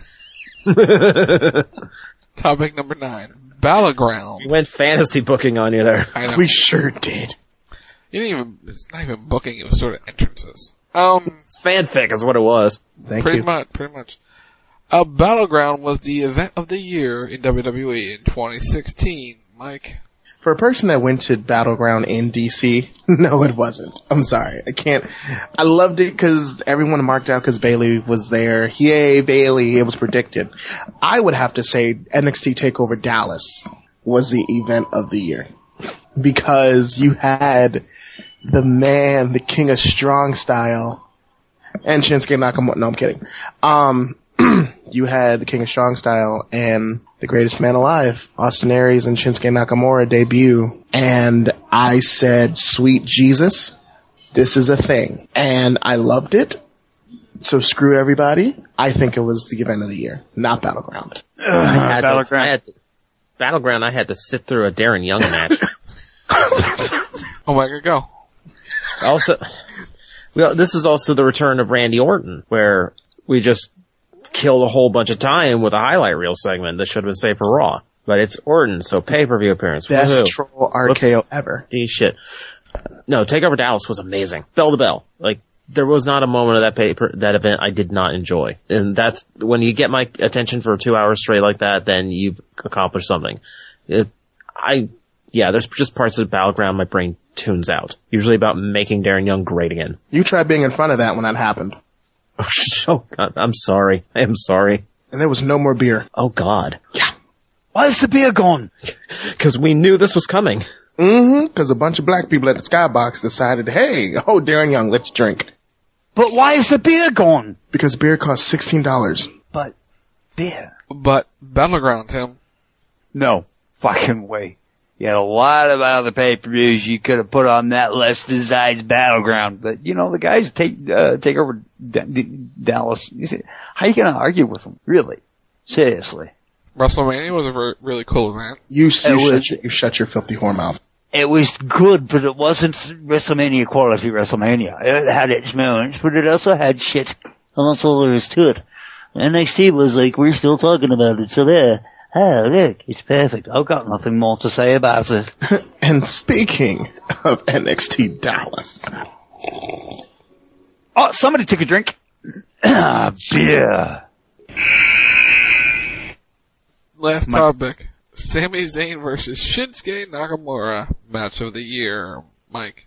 Topic number nine. Battleground. We went fantasy booking on you there. I know. We sure did. You didn't even, it's not even booking, it was sort of entrances. Um, It's fanfic is what it was. Thank pretty you. much, pretty much. Uh, Battleground was the event of the year in W W E in twenty sixteen. Mike? For a person that went to Battleground in D C, no, it wasn't. I'm sorry. I can't. I loved it because everyone marked out because Bailey was there. Yay, Bailey. It was predicted. I would have to say N X T TakeOver Dallas was the event of the year because you had the man, the king of strong style, and Shinsuke Nakamura. No, I'm kidding. Um, you had the king of strong style and the greatest man alive, Austin Aries and Shinsuke Nakamura debut. And I said, sweet Jesus, this is a thing. And I loved it. So screw everybody. I think it was the event of the year, not Battleground. I had Battleground. To, I had to, Battleground, I had to sit through a Darren Young match. Oh my god, go. Also, well, this is also the return of Randy Orton, where we just killed a whole bunch of time with a highlight reel segment that should have been saved for Raw. But it's Orton, so pay-per-view appearance. Best Woohoo. troll R K O ever. Holy shit. No, TakeOver Dallas was amazing. Bell to bell. Like, there was not a moment of that paper, that event I did not enjoy. And that's, when you get my attention for two hours straight like that, then you've accomplished something. It, I, yeah, there's just parts of the Battleground my brain tunes out. Usually about making Darren Young great again. You tried being in front of that when that happened. Oh God, I'm sorry. I am sorry. And there was no more beer. Oh God. Yeah. Why is the beer gone? Cause we knew this was coming. Mm-hmm, because a bunch of black people at the Skybox decided, hey, oh, Darren Young, let's drink. But why is the beer gone? Because beer costs sixteen dollars. But beer. But Battleground, Tim. No fucking way. You had a lot of other pay-per-views you could have put on that list besides Battleground. But, you know, the guys take, uh, take over D- D- Dallas. You see, how you gonna argue with them? Really? Seriously. WrestleMania was a re- really cool event. You, you, It was- shut, your- you shut your filthy whore mouth. It was good, but it wasn't WrestleMania quality WrestleMania. It had its moments, but it also had shit. And that's all there is to it. N X T was like, we're still talking about it, so there. Oh, look, it's perfect. I've got nothing more to say about it. And speaking of N X T Dallas. Oh, somebody took a drink. Beer. Last My- topic. Sami Zayn versus Shinsuke Nakamura. Match of the year. Mike.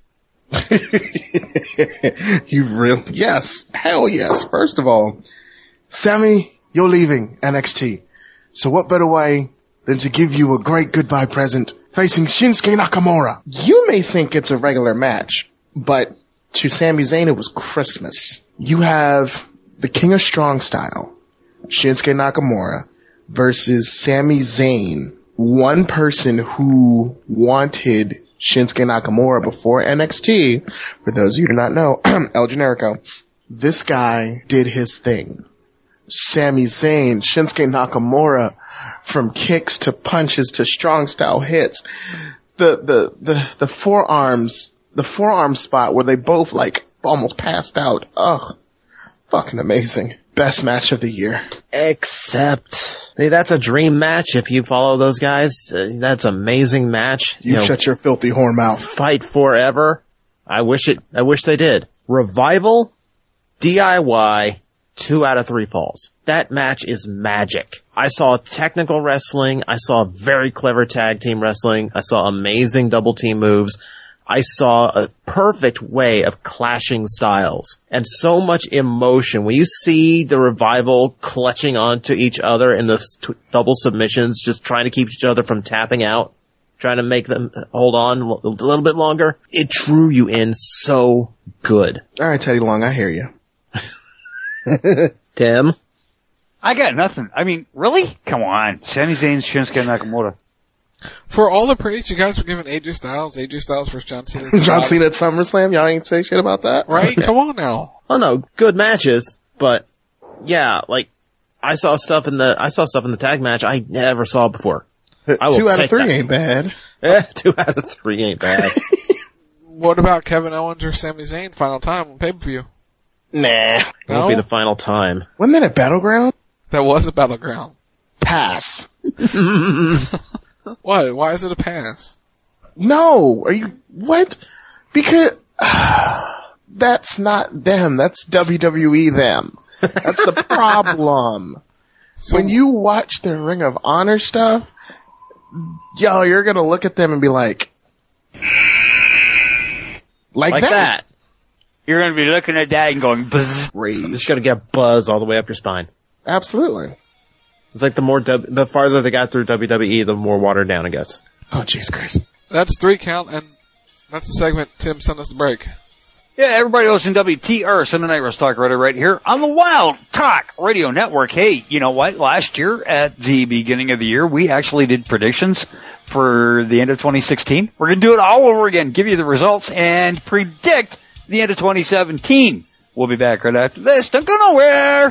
You really? Yes. Hell yes. First of all, Sammy, you're leaving N X T. So what better way than to give you a great goodbye present facing Shinsuke Nakamura? You may think it's a regular match, but to Sami Zayn it was Christmas. You have the King of Strong Style, Shinsuke Nakamura, versus Sami Zayn, one person who wanted Shinsuke Nakamura before N X T. For those of you who do not know, El Generico, this guy did his thing. Sami Zayn, Shinsuke Nakamura, from kicks to punches to strong style hits. The, the, the, the forearms, the forearm spot where they both like almost passed out. Ugh. Fucking amazing. Best match of the year. Except, hey, that's a dream match if you follow those guys. Uh, that's an amazing match. You, you know, shut your filthy whore mouth. Fight forever. I wish it, I wish they did. Revival, D I Y, two out of three falls. That match is magic. I saw technical wrestling. I saw very clever tag team wrestling. I saw amazing double team moves. I saw a perfect way of clashing styles and so much emotion. When you see the Revival clutching onto each other in the st- double submissions, just trying to keep each other from tapping out, trying to make them hold on a little bit longer, it drew you in so good. All right, Teddy Long, I hear you. Tim? I got nothing. I mean, really? Come on. Sami Zayn, Shinsuke Nakamura. For all the praise you guys were giving A J Styles, A J Styles versus John Cena. John Cena at SummerSlam, y'all ain't say shit about that? Right? Come on now. Oh no, good matches, but yeah, like, I saw stuff in the, I saw stuff in the tag match I never saw before. I will two out of take three that. ain't bad. Eh, two out of three ain't bad. What about Kevin Owens or Sami Zayn final time on pay-per-view? Nah. Won't No? be the final time. Wasn't that a Battleground? That was a battleground. Pass. What? Why is it a pass? No. Are you, what? Because, that's not them. That's W W E them. That's the problem. So, when you watch the Ring of Honor stuff, yo, you're gonna look at them and be like, like, Like that. that. You're going to be looking at that and going, buzz. You're just gonna get buzz all the way up your spine. Absolutely. It's like the more, w- the farther they got through W W E, the more watered down it gets. Oh, jeez, Chris. that's three count, and that's the segment. Tim, send us the break. Yeah, everybody else in W T R, Sunday Night Wrestling Talk Radio right here on the Wild Talk Radio Network. Hey, you know what? Last year at the beginning of the year, we actually did predictions for the end of twenty sixteen. We're going to do it all over again, give you the results, and predict the end of twenty seventeen. We'll be back right after this. Don't go nowhere.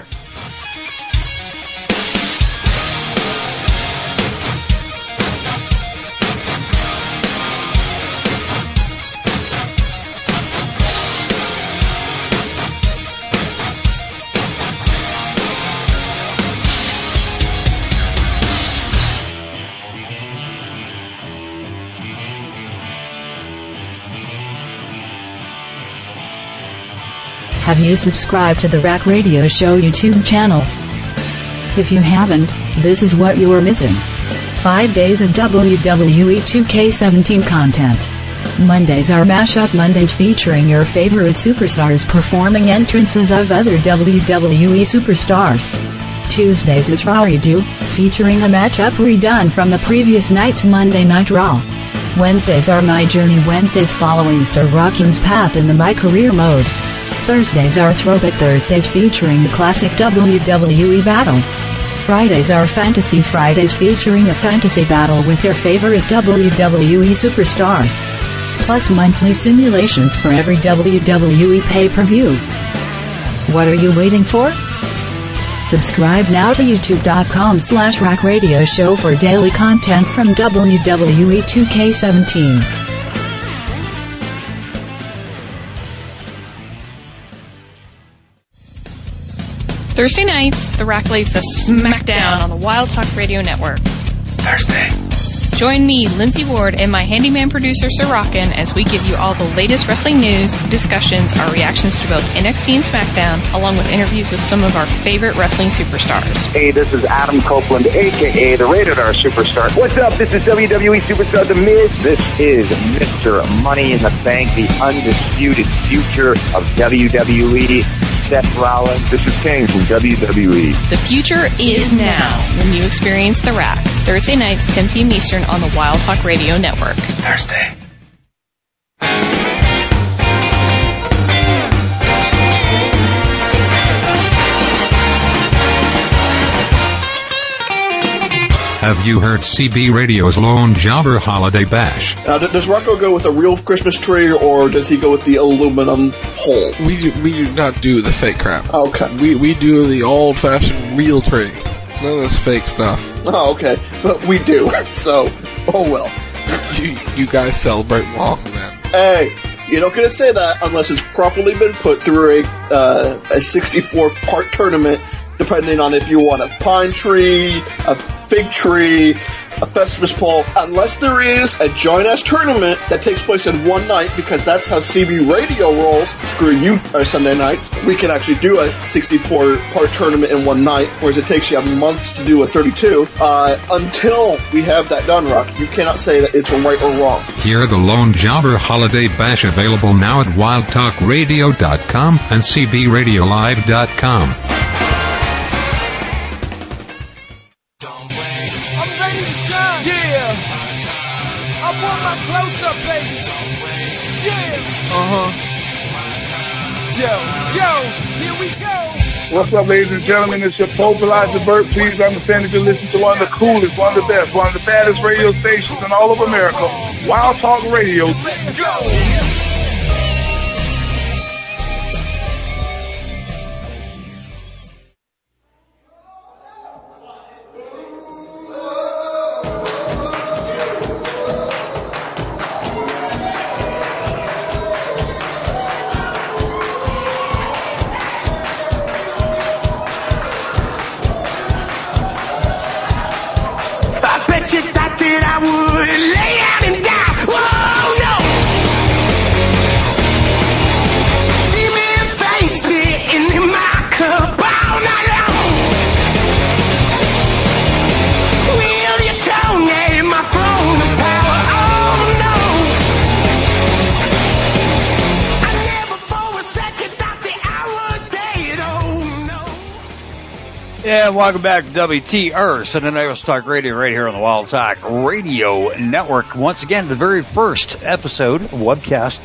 Have you subscribed to the Rack Radio Show YouTube channel? If you haven't, this is what you are missing. Five days of W W E two K seventeen content. Mondays are Mashup Mondays featuring your favorite superstars performing entrances of other W W E superstars. Tuesdays is Raw Redo, featuring a matchup redone from the previous night's Monday Night Raw. Wednesdays are My Journey Wednesdays following Sir Rocking's path in the My Career mode. Thursdays are Throwback Thursdays featuring the classic W W E battle. Fridays are Fantasy Fridays featuring a fantasy battle with your favorite W W E superstars. Plus monthly simulations for every W W E pay-per-view. What are you waiting for? Subscribe now to youtube.com slash rack radio show for daily content from W W E two K seventeen. Thursday nights, The Rack lays the smackdown on the Wild Talk Radio Network. Thursday. Join me, Lindsay Ward, and my handyman producer, Sir Rockin', as we give you all the latest wrestling news, discussions, our reactions to both N X T and SmackDown, along with interviews with some of our favorite wrestling superstars. Hey, this is Adam Copeland, a k a the Rated R Superstar. What's up? This is W W E Superstar The Miz. This is Mister Money in the Bank, the undisputed future of W W E. Seth Rollins. This is Kane from W W E. The future is now when you experience The Rack. Thursday nights, ten p.m. Eastern on the Wild Talk Radio Network. Thursday. Have you heard C B Radio's Lone Jobber Holiday Bash? Now, does Rocco go with a real Christmas tree, or does he go with the aluminum pole? We do, we do not do the fake crap. Okay. We we do the old-fashioned real tree. None of this fake stuff. Oh, okay. But we do. So, oh well. You you guys celebrate wrong, then. Hey, you don't get to say that unless it's properly been put through a uh, a sixty-four part tournament, depending on if you want a pine tree, a fig tree, a Festivus pole. Unless there is a giant-ass tournament that takes place in one night, because that's how C B Radio rolls. Screw you, uh, Sunday nights. We can actually do a sixty-four part tournament in one night, whereas it takes you months to do a thirty-two. Uh, until we have that done, Rock, you cannot say that it's right or wrong. Hear the Lone Jobber Holiday Bash available now at wild talk radio dot com and c b radio live dot com. Yeah. I want my close up, baby. Yeah. Uh huh. Yo, yo, here we go. What's up, ladies and gentlemen? It's your Popularizer Burt. Please understand that you listen to one of the coolest, one of the best, one of the baddest radio stations in all of America. Wild Talk Radio. Let's go. You thought that I would lay out and die. Whoa, no. See me in face sitting in my cup all night long. Will you tone at my throne of power? Oh, no. I never for a second thought that I was dead. Oh, no. Yeah, welcome back to W T R, Sunday Night Talk Radio, right here on the Wild Talk Radio Network. Once again, the very first episode, webcast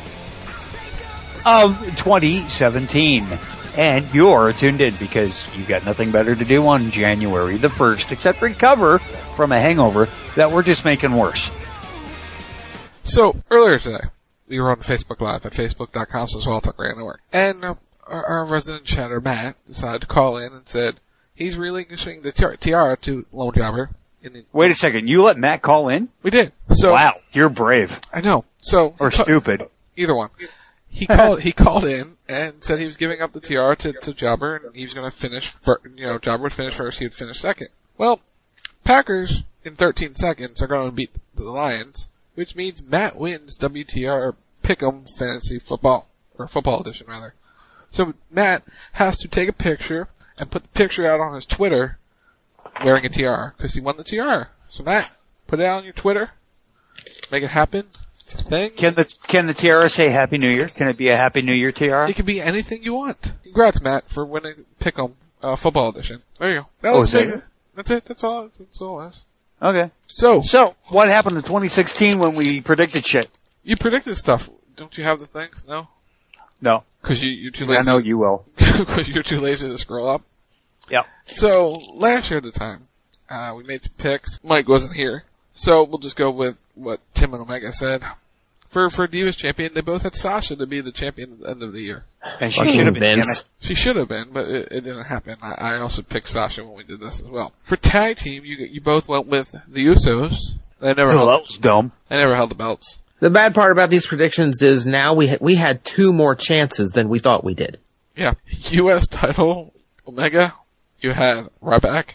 of twenty seventeen. And you're tuned in because you got nothing better to do on January the first, except recover from a hangover that we're just making worse. So, earlier today, we were on Facebook Live at facebook dot com slash Wild Talk Radio Network. And uh, our, our resident chatter, Matt, decided to call in and said, he's relinquishing the tiara, tiara to Lone Jobber. In the, Wait a second, you let Matt call in? We did. So wow, you're brave. I know. So or ca- stupid. Either one. He called. He called in and said he was giving up the tiara to, to Jobber, and he was going to finish. For, you know, Jobber would finish first. He would finish second. Well, Packers in thirteen seconds are going to beat the Lions, which means Matt wins W T R Pick'em Fantasy Football, or Football Edition rather. So Matt has to take a picture and put the picture out on his Twitter wearing a tiara, because he won the tiara. So Matt, put it out on your Twitter. Make it happen. It's a thing. Can the, can the tiara say Happy New Year? Can it be a Happy New Year tiara? It can be anything you want. Congrats, Matt, for winning Pick'em uh, Football Edition. There you go. That oh, is that it? That's it. That's all. That's all it is. Okay. So. So, what happened in twenty sixteen when we predicted shit? You predicted stuff. Don't you have the things? No? No. Cause you, you're too lazy. I know you will. Cause you're too lazy to scroll up. Yep. So, last year at the time, uh, we made some picks. Mike wasn't here. So, we'll just go with what Tim and Omega said. For, for Divas Champion, they both had Sasha to be the champion at the end of the year. And she should have been. She should have been, but it, it didn't happen. I, I also picked Sasha when we did this as well. For tag team, you you both went with the Usos. They never oh, held, that was dumb. They never held the belts. The bad part about these predictions is now we ha- we had two more chances than we thought we did. Yeah. U S title, Omega, you had Ryback.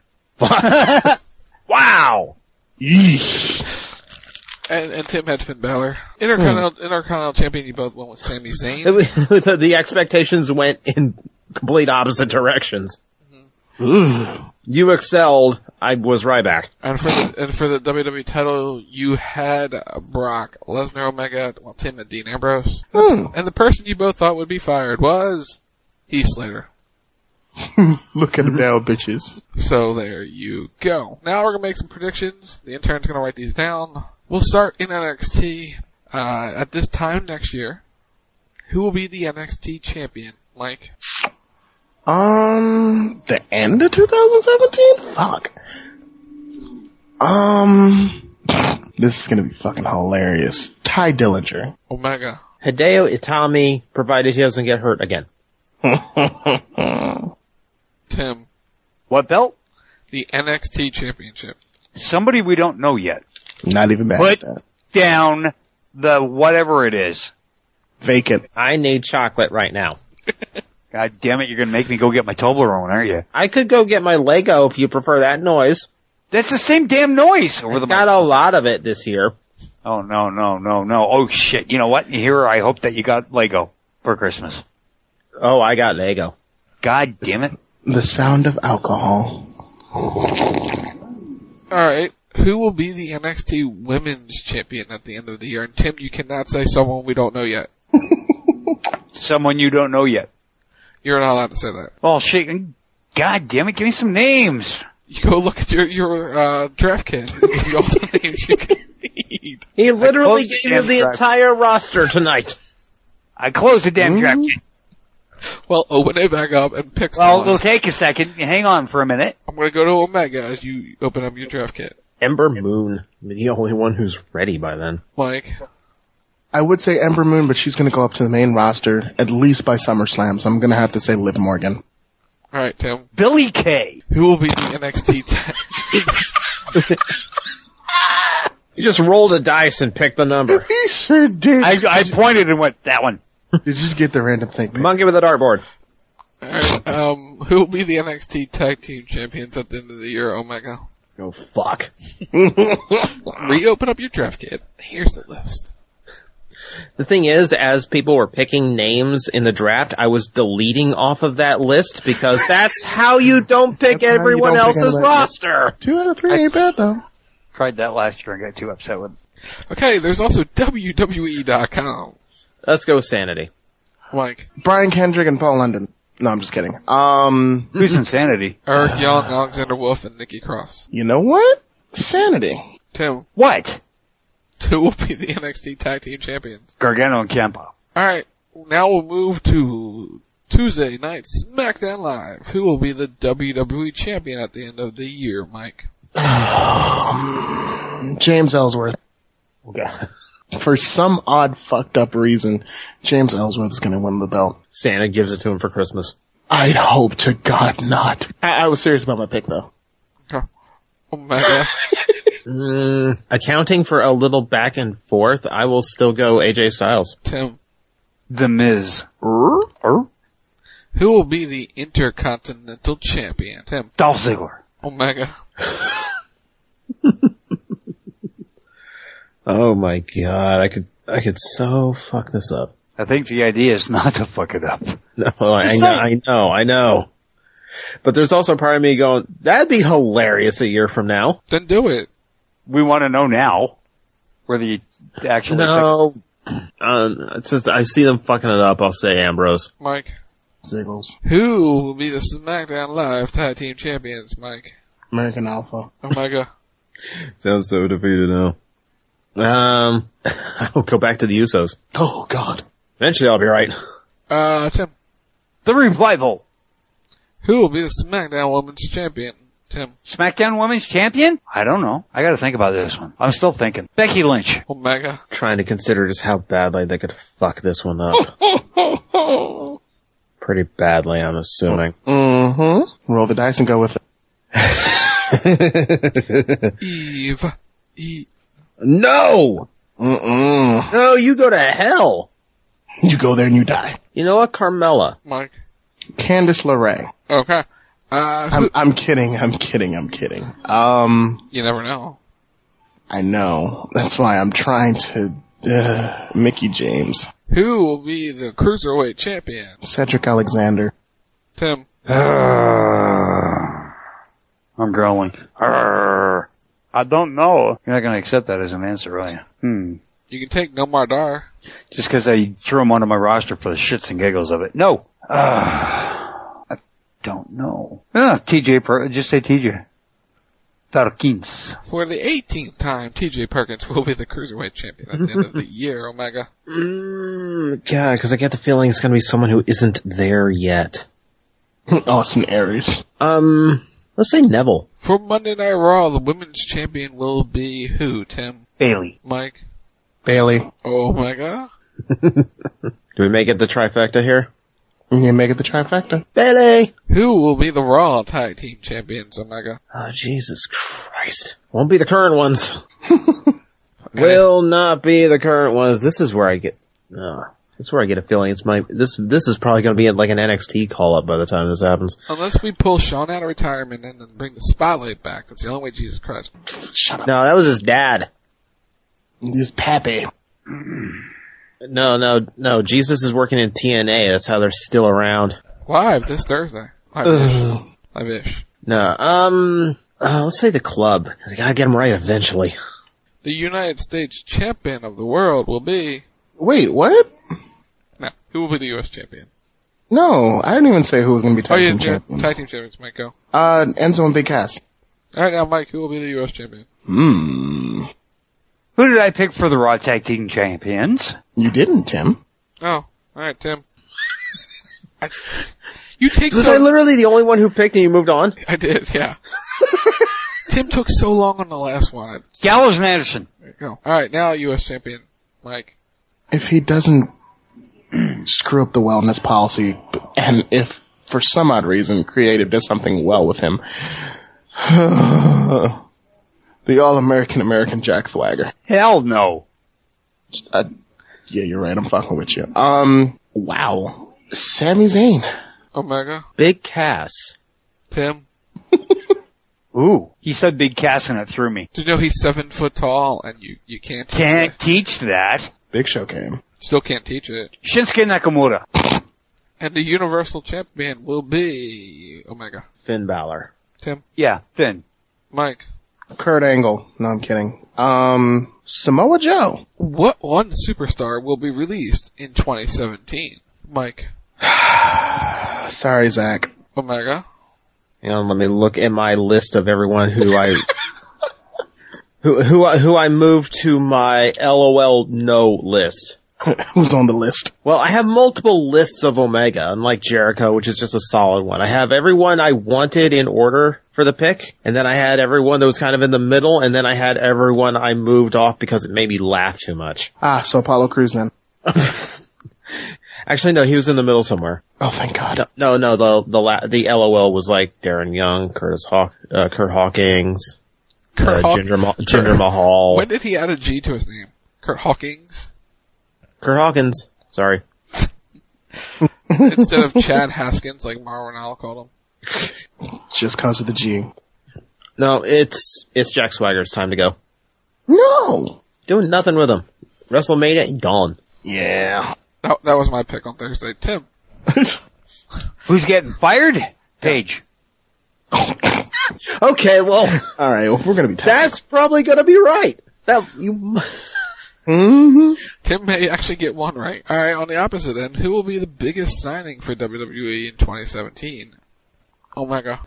Wow. And, and Tim had Finn Balor. Intercontinental, hmm. Intercontinental Champion, you both went with Sami Zayn. the, the expectations went in complete opposite directions. Mm-hmm. You excelled. I was Ryback. And for the, and for the W W E title, you had Brock Lesnar, Omega, well, Tim and Dean Ambrose. Hmm. And the person you both thought would be fired was Heath Slater. Look at him now, bitches. So there you go. Now we're gonna make some predictions. The intern's gonna write these down. We'll start in N X T, uh, at this time next year. Who will be the N X T champion, Mike? Um, the end of two thousand seventeen? Fuck. Um, this is gonna be fucking hilarious. Ty Dillinger. Omega. Hideo Itami, provided he doesn't get hurt again. Tim. What belt? The N X T championship. Somebody we don't know yet. Not even bad. Put down the whatever it is. Vacant. I need chocolate right now. God damn it, you're gonna make me go get my Toblerone, aren't you? I could go get my Lego if you prefer that noise. That's the same damn noise over I the got a lot of it this year. Oh no, no, no, no. Oh shit, you know what? Here, I hope that you got Lego for Christmas. Oh, I got Lego. God damn it. The sound of alcohol. Alright, who will be the N X T women's champion at the end of the year? And Tim, you cannot say someone we don't know yet. Someone you don't know yet. You're not allowed to say that. Oh shit, God damn it, give me some names. You go look at your, your, uh, draft kit. Give you all the names you can need. He literally gave you the entire roster tonight. I closed the damn draft kit. Well, open it back up and pick Well, someone. it'll take a second. Hang on for a minute. I'm gonna go to Omega as you open up your draft kit. Ember Moon. The only one who's ready by then. Mike. I would say Ember Moon, but she's gonna go up to the main roster at least by SummerSlam, so I'm gonna have to say Liv Morgan. Alright, Tim. Billy Kay. Who will be the N X T tag? You just rolled a dice and picked the number. He sure did. I, I pointed and went, that one. Did you get the random thing? Babe? Monkey with a dartboard. Alright, um, who will be the N X T tag team champions at the end of the year, Omega? Oh, fuck. Reopen up your draft kit. Here's the list. The thing is, as people were picking names in the draft, I was deleting off of that list because that's how you don't pick That's everyone don't pick else's roster. Two out of three ain't bad though. Tried that last year and got too upset with it. Okay, there's also W W E dot com. Let's go Sanity. Mike. Brian Kendrick and Paul London. No, I'm just kidding. Um, Who's Insanity? Eric Young, Alexander Wolf, and Nikki Cross. You know what? Sanity. Tim. What? Who will be the N X T tag team champions? Gargano and Ciampa. Alright, now we'll move to Tuesday night SmackDown Live. Who will be the W W E champion at the end of the year, Mike? James Ellsworth. Okay. For some odd fucked up reason, James Ellsworth is going to win the belt. Santa gives it to him for Christmas. I'd hope to God not. I, I was serious about my pick though. Omega. Mm, accounting for a little back and forth, I will still go A J Styles. Tim. The Miz. Er? Er? Who will be the Intercontinental Champion? Tim. Dolph Ziggler. Omega. Oh my god, I could, I could so fuck this up. I think the idea is not to fuck it up. No, I know, I know, I know. But there's also part of me going, that'd be hilarious a year from now. Then do it. We want to know now whether you actually. No, um, since I see them fucking it up, I'll say Ambrose. Mike. Ziggles. Who will be the SmackDown Live Tag Team Champions, Mike? American Alpha. Omega. Sounds so defeated now. Um, I'll go back to the Usos. Oh God. Eventually I'll be right. Uh, Tim. The Revival. Who will be the SmackDown Women's Champion? Tim. SmackDown Women's Champion? I don't know. I gotta think about this one. I'm still thinking. Becky Lynch. Omega. Trying to consider just how badly they could fuck this one up. Pretty badly, I'm assuming. Mm-hmm. Roll the dice and go with it. Eve. Eve. No! Mm-mm. No, you go to hell. You go there and you die. You know what? Carmella. Mike. Candice LeRae. Okay. Uh, I'm, I'm kidding, I'm kidding, I'm kidding. Um, you never know. I know. That's why I'm trying to, uh, Mickey James. Who will be the Cruiserweight champion? Cedric Alexander. Tim. Uh, I'm growling. Arrgh. I don't know. You're not going to accept that as an answer, are you? Hmm. You can take Nomar Dar. Just because I threw him onto my roster for the shits and giggles of it. No. Uh, I don't know. Ah, T J Per- just say T J. Perkins. For the eighteenth time, T J Perkins will be the Cruiserweight champion at the end of the year, Omega. Mm, yeah, because I get the feeling it's going to be someone who isn't there yet. Austin Aries. Um, let's say Neville. For Monday Night Raw, the women's champion will be who, Tim? Bailey. Mike? Bailey. Omega? Do we make it the trifecta here? We can make it the trifecta. Bailey! Who will be the Raw Tag Team Champions, Omega? Oh, Jesus Christ. Won't be the current ones. Will not be the current ones. This is where I get, uh, this is where I get a feeling it's my, this, this is probably going to be like an N X T call-up by the time this happens. Unless we pull Shawn out of retirement and then bring the spotlight back. That's the only way, Jesus Christ. Shut up. No, that was his dad. His pappy. No, no, no. Jesus is working in T N A. That's how they're still around. Live this Thursday. I wish. I wish. No, um, uh, let's say the club. I gotta get them right eventually. The United States champion of the world will be... Wait, what? No, who will be the U S champion? No, I didn't even say who was going to be tag oh, yeah, team yeah, champions. Tag team champions might go. Uh, Enzo and Big Cass. Alright, now Mike, who will be the U S champion? Hmm. Who did I pick for the Raw Tag Team Champions? You didn't, Tim. Oh, alright, Tim. I, you take Was so... I literally the only one who picked and you moved on? I did, yeah. Tim took so long on the last one. I... Gallows and Anderson. There you go. Alright, now U S champion, Mike. If he doesn't screw up the wellness policy, and if for some odd reason Creative does something well with him, the All-American American Jack Swagger. Hell no. Uh, yeah, you're right. I'm fucking with you. Um, wow. Sami Zayn. Omega. Big Cass. Tim. Ooh, he said Big Cass and it threw me. Did you know he's seven foot tall and you, you can't teach Can't it? teach that. Big Show came. Still can't teach it. Shinsuke Nakamura. And the Universal Champion will be Omega. Finn Balor. Tim. Yeah, Finn. Mike. Kurt Angle. No, I'm kidding. Um, Samoa Joe. What one superstar will be released in twenty seventeen? Mike. Sorry, Zach. Omega. Hang on, let me look at my list of everyone who I who who I, who I moved to my LOL no list. Who's on the list? Well, I have multiple lists of Omega, unlike Jericho, which is just a solid one. I have everyone I wanted in order for the pick, and then I had everyone that was kind of in the middle, and then I had everyone I moved off because it made me laugh too much. Ah, so Apollo Crews then. Actually, no, he was in the middle somewhere. Oh, thank God. No, no, the the la- the LOL was like Darren Young, Curtis Haw- uh, Kurt Hawkins, Kurt uh, Haw- Jinder, Ma- Jinder Mahal. When did he add a G to his name? Kurt Hawkins? Kurt Hawkins. Sorry. Instead of Chad Haskins, like Marwin Al called him. Just cause of the G. No, it's it's Jack Swagger's time to go. No! Doing nothing with him. WrestleMania, gone. Yeah. That, that was my pick on Thursday. Tim. Who's getting fired? Paige. Okay, well, alright, well, we're gonna be tight. That's probably gonna be right. That, you... mm-hmm. Tim may actually get one right. Alright, on the opposite end, who will be the biggest signing for W W E in twenty seventeen? Omega.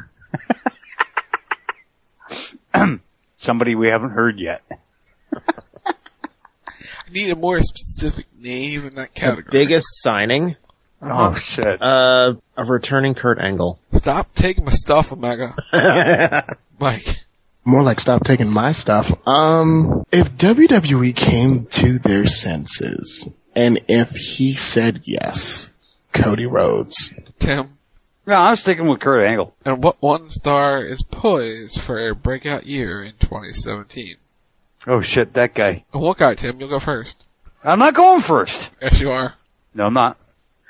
Somebody we haven't heard yet. I need a more specific name in that category. The biggest signing? Oh, shit. Uh, a returning Kurt Angle. Stop taking my stuff, Omega. Mike. More like stop taking my stuff. Um, if W W E came to their senses, and if he said yes, Cody Rhodes. Tim. No, I'm sticking with Kurt Angle. And what one star is poised for a breakout year in twenty seventeen? Oh shit, that guy. What guy, Tim? You'll go first. I'm not going first. Yes, you are. No, I'm not.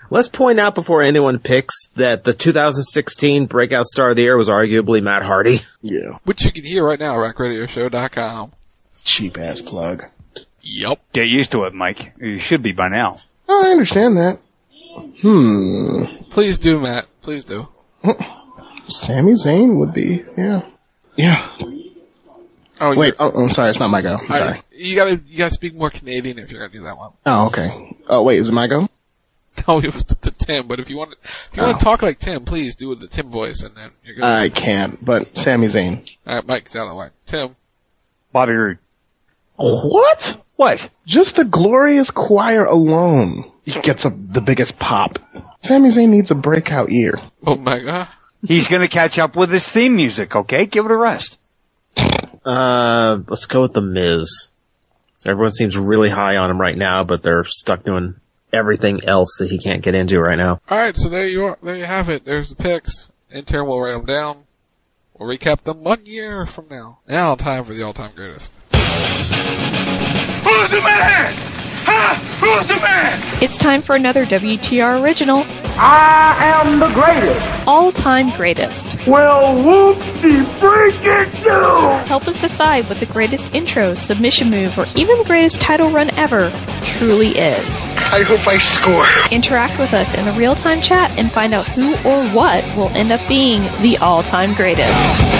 Let's point out before anyone picks that the two thousand sixteen Breakout Star of the Year was arguably Matt Hardy. Yeah. Which you can hear right now at rack radio show dot com. Cheap ass plug. Yup. Get used to it, Mike. You should be by now. Oh, I understand that. Hmm. Please do, Matt. Please do. Sami Zayn would be, yeah. Yeah. Oh, Wait, oh, I'm sorry, it's not my go. I'm I, sorry. you gotta, you gotta speak more Canadian if you're gonna do that one. Oh, okay. Oh, wait, is it my go? No, it was to, to Tim, but if you want to, if you Oh. want to talk like Tim, please do it the Tim voice and then you're good. I can't, but Sami Zayn. Alright, Mike's out of the way. Tim. Bobby Roode. What? What? Just the glorious choir alone gets a, the biggest pop. Sami Zayn needs a breakout year. Omega. He's gonna catch up with his theme music, okay? Give it a rest. Uh, let's go with The Miz. So everyone seems really high on him right now, but they're stuck doing everything else that he can't get into right now. Alright, so there you are. There you have it. There's the picks. Intern will write them down. We'll recap them one year from now. Now time for the all-time greatest. Who's the man? Huh? Who's the man? It's time for another W T R original. I am the greatest. All-time greatest. Well, whoop-de freaking do. Help us decide what the greatest intro, submission move, or even the greatest title run ever truly is. I hope I score. Interact with us in the real-time chat and find out who or what will end up being the all-time greatest.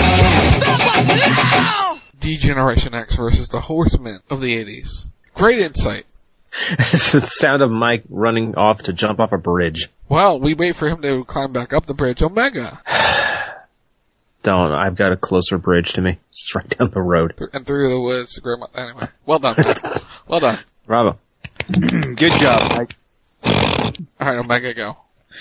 D-Generation X versus the Horsemen of the eighties. Great insight. It's the sound of Mike running off to jump off a bridge. Well, we wait for him to climb back up the bridge. Omega. Don't. I've got a closer bridge to me. It's right down the road. And through the woods. Anyway. Well done. Well done. Bravo. Good job, Mike. Alright, Omega, go.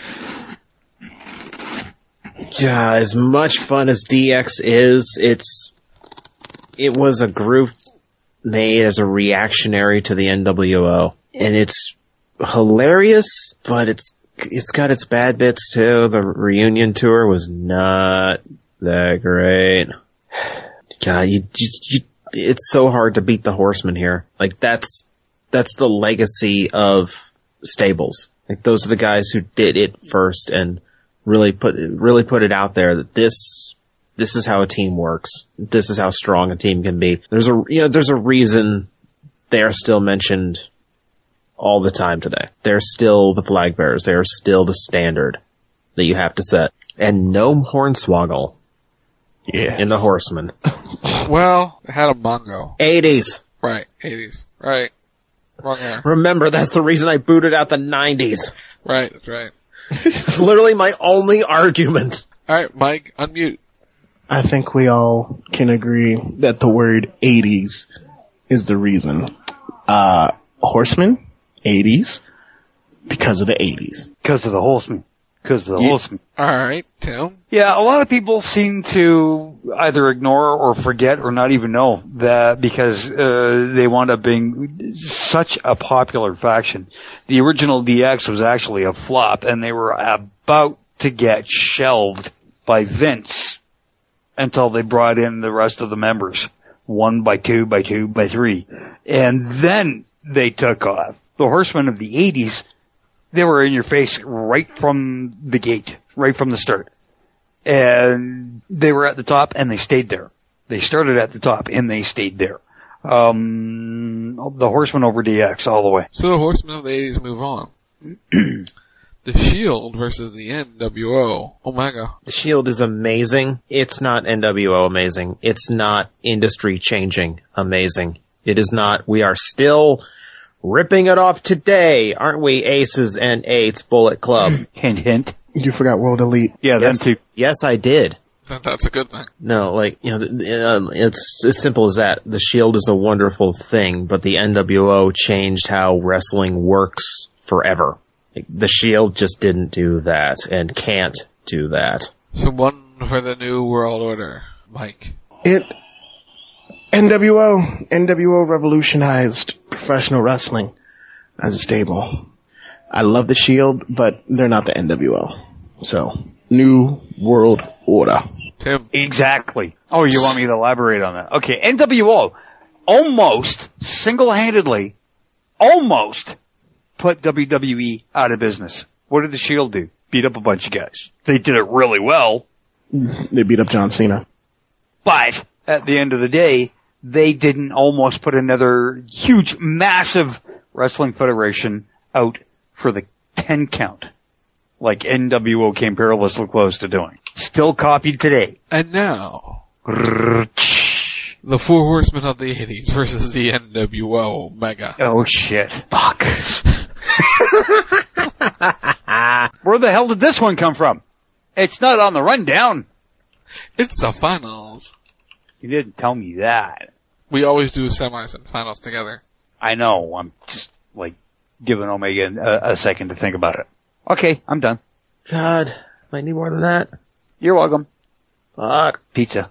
Yeah, as much fun as D X is, it's, it was a group made as a reactionary to the N W O. And it's hilarious, but it's, it's got its bad bits too. The reunion tour was not that great. God, you, you, you it's so hard to beat the Horsemen here. Like that's, that's the legacy of stables. Like those are the guys who did it first and really put, really put it out there that this, this is how a team works. This is how strong a team can be. There's a, you know, there's a reason they are still mentioned all the time today. They're still the flag bearers. They're still the standard that you have to set. And no Hornswoggle. Yeah. In the Horsemen. Well, it had a Mongo. eighties. Right, eighties. Right. Wrong era. Remember, that's the reason I booted out the nineties. Right, that's right. It's literally my only argument. Alright, Mike, unmute. I think we all can agree that the word eighties is the reason. Uh, Horsemen, eighties, because of the eighties. Because of the Horsemen. Because of the Yeah. Horsemen. Alright, Tim. Yeah, a lot of people seem to either ignore or forget or not even know that because uh, they wound up being such a popular faction. The original D X was actually a flop, and they were about to get shelved by Vince until they brought in the rest of the members, one by two, by two, by three. And then they took off. The Horsemen of the eighties, they were in your face right from the gate, right from the start. And they were at the top and they stayed there. They started at the top and they stayed there. Um, the Horsemen over D X all the way. So the Horsemen of the eighties move on. The Shield versus the N W O. Omega. The Shield is amazing. It's not N W O amazing. It's not industry changing amazing. It is not. We are still ripping it off today, aren't we, Aces and Eights Bullet Club? Hint, hint. You forgot World Elite. Yeah, yes, them too. Yes, I did. That, that's a good thing. No, like, you know, uh, it's as simple as that. The Shield is a wonderful thing, but the N W O changed how wrestling works forever. Like, the Shield just didn't do that and can't do that. So one for the New World Order. Mike. It, N W O, N W O revolutionized professional wrestling as a stable. I love the Shield, but they're not the N W O. So, New World Order. Tim. Exactly. Oh, you want me to elaborate on that? Okay, N W O almost, single-handedly, almost put W W E out of business. What did the Shield do? Beat up a bunch of guys. They did it really well. They beat up John Cena. But at the end of the day, they didn't almost put another huge, massive wrestling federation out for the ten count like N W O came perilously close to doing. Still copied today. And now, the Four Horsemen of the eighties versus the N W O Mega. Oh shit. Fuck. Where the hell did this one come from? It's not on the rundown. It's the finals. You didn't tell me that. We always do semis and finals together. I know. I'm just, like, giving Omega a, a second to think about it. Okay, I'm done. God, might need more than that. You're welcome. Fuck. Pizza.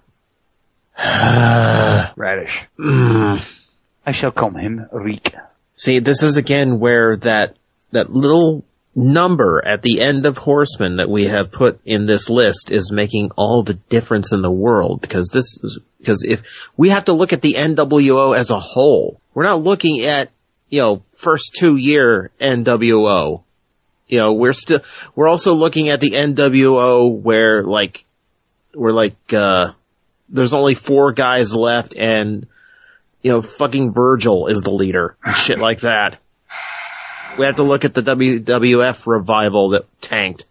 Radish. Mm. I shall call him Reek. See, this is again where that, that little number at the end of Horseman that we have put in this list is making all the difference in the world, because this is, because if we have to look at the N W O as a whole, we're not looking at, you know, first two year N W O. You know, we're still, we're also looking at the N W O where like, we're like, uh, there's only four guys left and, you know, fucking Virgil is the leader and shit like that. We have to look at the W W F revival that tanked.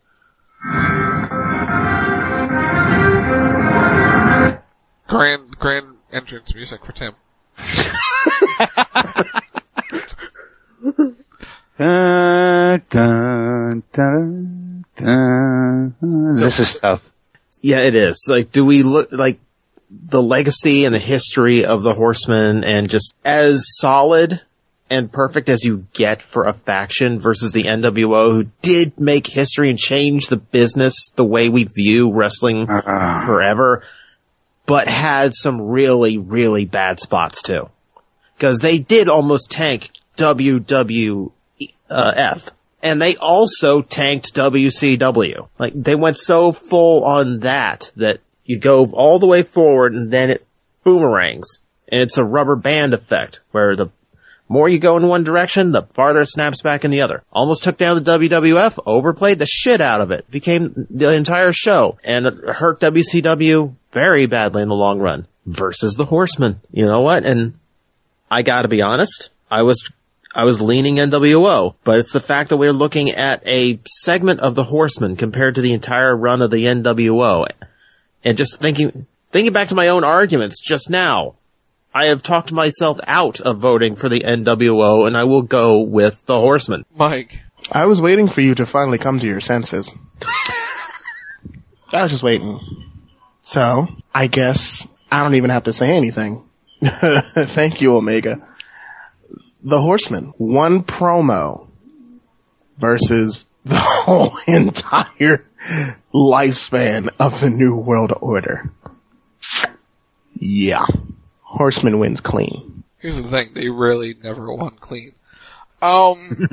Grand, grand entrance music for Tim. dun, dun, dun, dun. This is tough. Yeah, it is. Like, do we look, like, the legacy and the history of the Horsemen and just as solid and perfect as you get for a faction versus the N W O, who did make history and change the business the way we view wrestling uh-uh. forever, but had some really, really bad spots too. Because they did almost tank W W F. And they also tanked W C W. Like, they went so full on that that you go all the way forward and then it boomerangs. And it's a rubber band effect where the more you go in one direction, the farther it snaps back in the other. Almost took down the W W F, overplayed the shit out of it. Became the entire show. And it hurt W C W very badly in the long run. Versus the Horsemen. You know what? And I gotta be honest, I was, I was leaning N W O. But it's the fact that we're looking at a segment of the Horsemen compared to the entire run of the N W O. And just thinking, thinking back to my own arguments just now, I have talked myself out of voting for the N W O, and I will go with the Horsemen. Mike. I was waiting for you to finally come to your senses. I was just waiting. So, I guess I don't even have to say anything. Thank you, Omega. The Horsemen. One promo versus the whole entire lifespan of the New World Order. Yeah. Horseman wins clean. Here's the thing, they really never won clean. Um,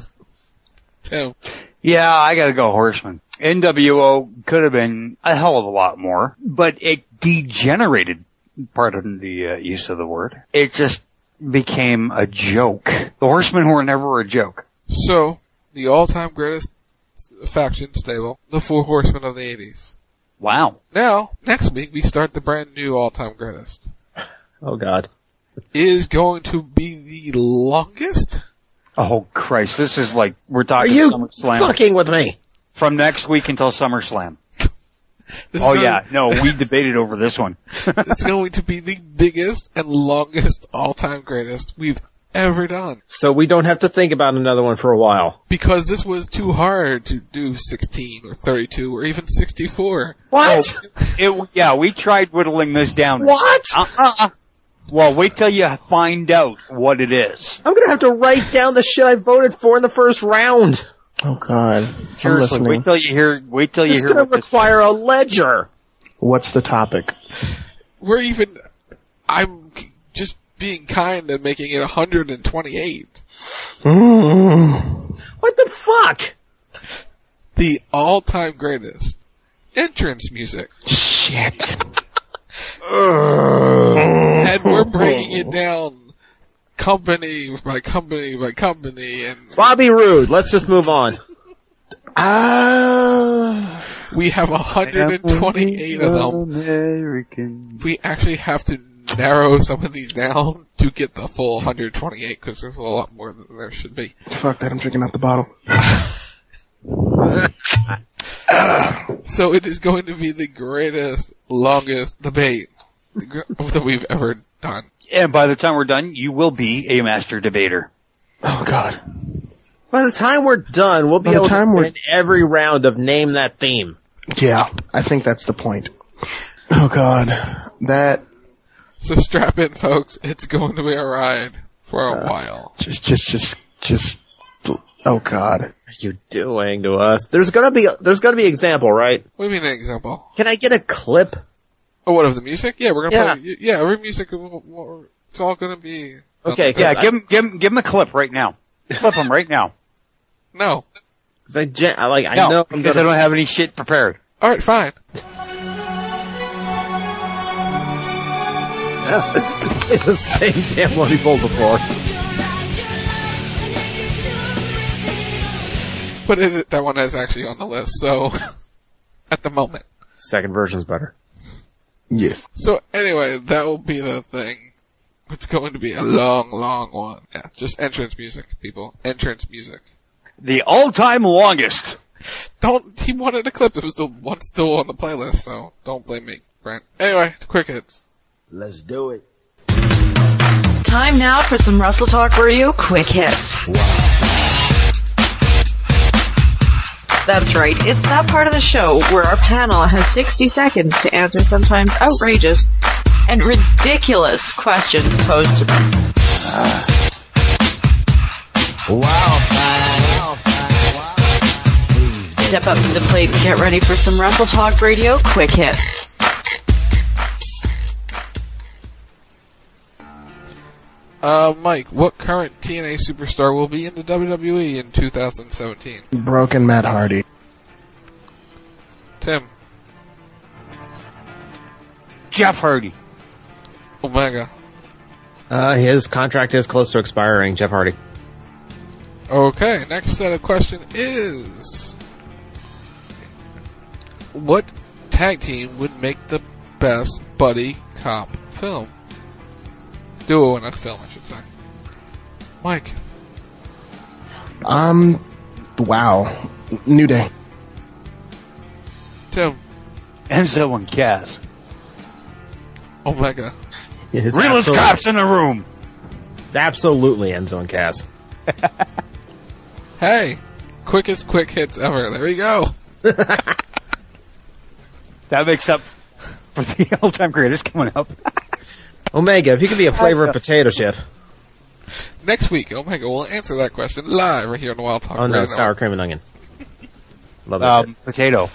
Tim. Yeah, I gotta go Horseman. N W O could have been a hell of a lot more, but it degenerated, pardon the uh, use of the word. It just became a joke. The Horsemen were never a joke. So, the all-time greatest faction stable, the Four Horsemen of the eighties. Wow. Now, next week we start the brand new all-time greatest. Oh God. Is going to be the longest? Oh Christ, this is like, we're talking Are you SummerSlam. fucking with me? From next week until SummerSlam. This oh going, yeah, no, we debated over this one. It's going to be the biggest and longest all-time greatest we've ever done. So we don't have to think about another one for a while. Because this was too hard to do sixteen or thirty-two or even sixty-four. What? Oh, it, yeah, we tried whittling this down. What? Uh-uh. Well, wait till you find out what it is. I'm gonna have to write down the shit I voted for in the first round. Oh God. Seriously, wait till you hear, wait till you it's hear. It's gonna require a ledger. What's the topic? We're even, I'm just being kind and making it one hundred twenty-eight. Mm. What the fuck? The all-time greatest entrance music. Shit. And we're breaking it down company by company by company and... Bobby Roode, let's just move on. Uh, we have one hundred twenty-eight of them. American. We actually have to narrow some of these down to get the full one hundred twenty-eight because there's a lot more than there should be. Fuck that, I'm drinking out the bottle. So it is going to be the greatest, longest debate that we've ever done. And by the time we're done, you will be a master debater. Oh, God. By the time we're done, we'll be By the able time to we're- win every round of Name That Theme. Yeah, I think that's the point. Oh, God. That... So strap in, folks. It's going to be a ride for a uh, while. Just, just, just, just... Oh, God. What are you doing to us? There's gonna be, there's gonna be an example, right? What do you mean an example? Can I get a clip? Oh, what, of the music? Yeah, we're gonna Yeah. play, yeah, every music, it's all gonna be... Okay, Yeah, I- give him, give him, give him a clip right now. Clip him right now. No. Cause I, gen- I like, I no, know I'm because gonna, I don't have any shit prepared. Alright, fine. it's the same damn one we pulled before. But it, that one is actually on the list, so, at the moment. Second version's better. Yes. So anyway, that will be the thing. It's going to be a long, long one. Yeah, just entrance music, people. Entrance music. The all-time longest. Don't, he wanted a clip. It was the one still on the playlist, so don't blame me, Brent. Anyway, quick hits. Let's do it. Time now for some Russell Talk Radio quick hits. That's right, it's that part of the show where our panel has sixty seconds to answer sometimes outrageous and ridiculous questions posed to them. Wow. Step up to the plate and get ready for some Russell Talk Radio quick hits. Uh, Mike, what current T N A superstar will be in the W W E in two thousand seventeen? Broken Matt Hardy. Tim. Jeff Hardy. Omega. Uh, his contract is close to expiring, Jeff Hardy. Okay, next set of question is, what tag team would make the best buddy cop film? Duo, not film, I should say. Mike. Um, wow. New Day. Tim. Enzo and Cass. Omega. It's Realest absolutely- cops in the room. It's absolutely Enzo and Cass. Hey, quickest quick hits ever. There we go. That makes up for the all-time greatest coming up. Omega, if you could be a flavor of potato chip. Next week, Omega will answer that question live right here on the Wild Talk Oh no, Radio sour Network. cream and onion. Love that Um, shit. potato.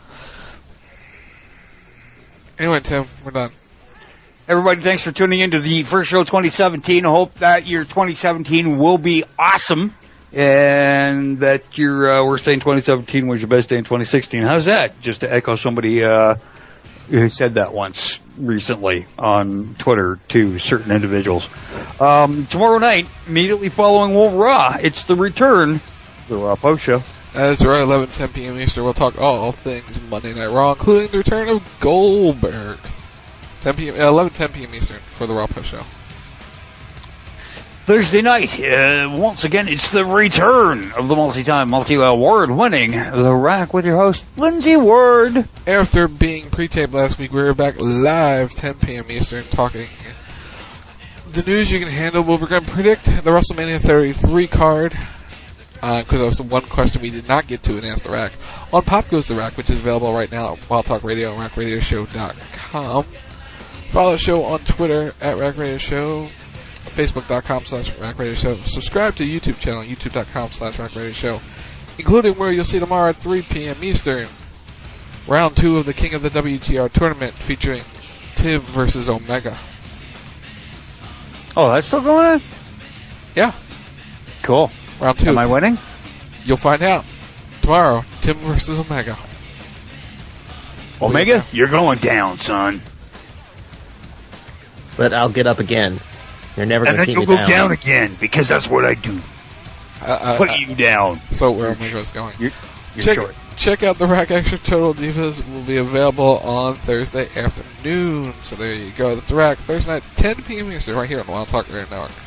Anyway, Tim, we're done. Everybody, thanks for tuning in to the first show twenty seventeen. I hope that your twenty seventeen will be awesome, and that your uh, worst day in twenty seventeen was your best day in twenty sixteen. How's that? Just to echo somebody uh, who said that once recently on Twitter to certain individuals. Um, tomorrow night, immediately following World Raw, it's the return of the Raw Post Show. That's right, eleven ten p.m. Eastern. We'll talk all things Monday Night Raw, including the return of Goldberg. ten p.m. Uh, eleven ten p.m. Eastern for the Raw Post Show. Thursday night, uh, once again, it's the return of the multi-time, multi-award winning The Rack with your host, Lindsay Ward. After being pre-taped last week, we're back live ten p.m. Eastern talking the news you can handle. We're going to predict the WrestleMania thirty-three card, because uh, that was the one question we did not get to in Ask the Rack. On Pop Goes the Rack, which is available right now at Wild Talk Radio and rack radio show dot com. Follow the show on Twitter at Rack Radio Show, facebook dot com slash Rack Radio Show. Subscribe to the YouTube channel, youtube dot com slash Rack Radio Show, including where you'll see tomorrow at three p.m. Eastern, round two of the King of the W T R tournament featuring Tim versus Omega. Oh, that's still going on? Yeah. Cool. Round two. Am I winning? You'll find out tomorrow. Tim versus Omega. Omega, you're going down, son. But I'll get up again. You're never And going to then see you'll me go down. down again, because that's what I do. Uh, uh, Put uh, you down. So where Omega's going? You're, You're check, short. check out the Rack Extra Total Divas. Will be available on Thursday afternoon. So there you go. That's the Rack. Thursday nights, ten p.m. Eastern, right here on the Wild Talk Radio Network.